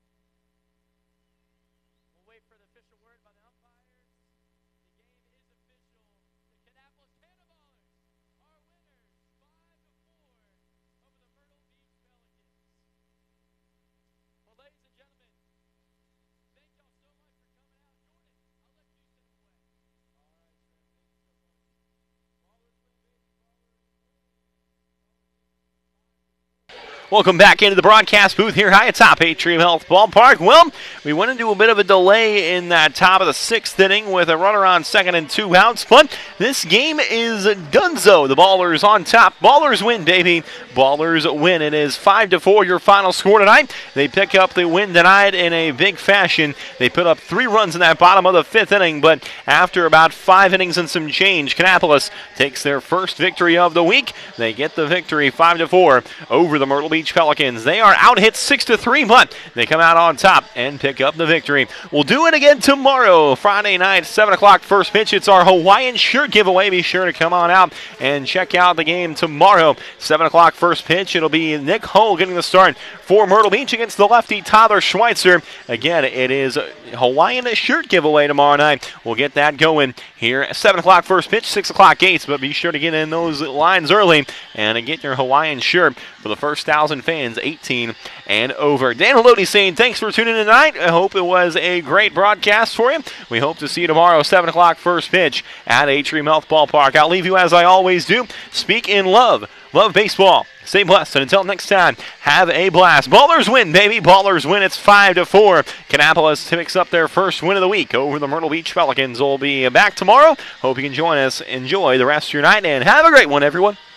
we'll wait for the official word by the umpires. The game is official. The Kannapolis Cannonballers are winners 5-4 over the Myrtle Beach Pelicans. Well, ladies and gentlemen, thank y'all so much for coming out. Jordan, I'll let you send them away. All right, Trev, thank you so much. Ballers win, baby. Ballers win. Welcome back into the broadcast booth here high atop Atrium Health Ballpark. Well, we went into a bit of a delay in that top of the 6th inning with a runner on 2nd and 2 outs, but this game is donezo. The Ballers on top. Ballers win, baby. Ballers win. It is 5-4 your final score tonight. They pick up the win tonight in a big fashion. They put up 3 runs in that bottom of the 5th inning, but after about 5 innings and some change, Kannapolis takes their first victory of the week. They get the victory 5-4 over the Myrtle Beach Pelicans. They are out hit 6-3, but they come out on top and pick up the victory. We'll do it again tomorrow, Friday night, 7 o'clock first pitch. It's our Hawaiian shirt giveaway. Be sure to come on out and check out the game tomorrow, 7 o'clock first pitch. It'll be Nick Hull getting the start for Myrtle Beach against the lefty Tyler Schweitzer. Again, it is a Hawaiian shirt giveaway tomorrow night. We'll get that going here at 7 o'clock first pitch, 6 o'clock gates, but be sure to get in those lines early and get your Hawaiian shirt for the first 1,000 fans, 18 and over. Dan Haloti saying thanks for tuning in tonight. I hope it was a great broadcast for you. We hope to see you tomorrow, 7 o'clock first pitch at Atrium Health Ballpark. I'll leave you as I always do. Speak in love. Love baseball. Stay blessed, and until next time, have a blast. Ballers win, baby. Ballers win. It's 5-4. Kannapolis picks up their first win of the week over the Myrtle Beach Pelicans. We'll be back tomorrow. Hope you can join us. Enjoy the rest of your night, and have a great one, everyone.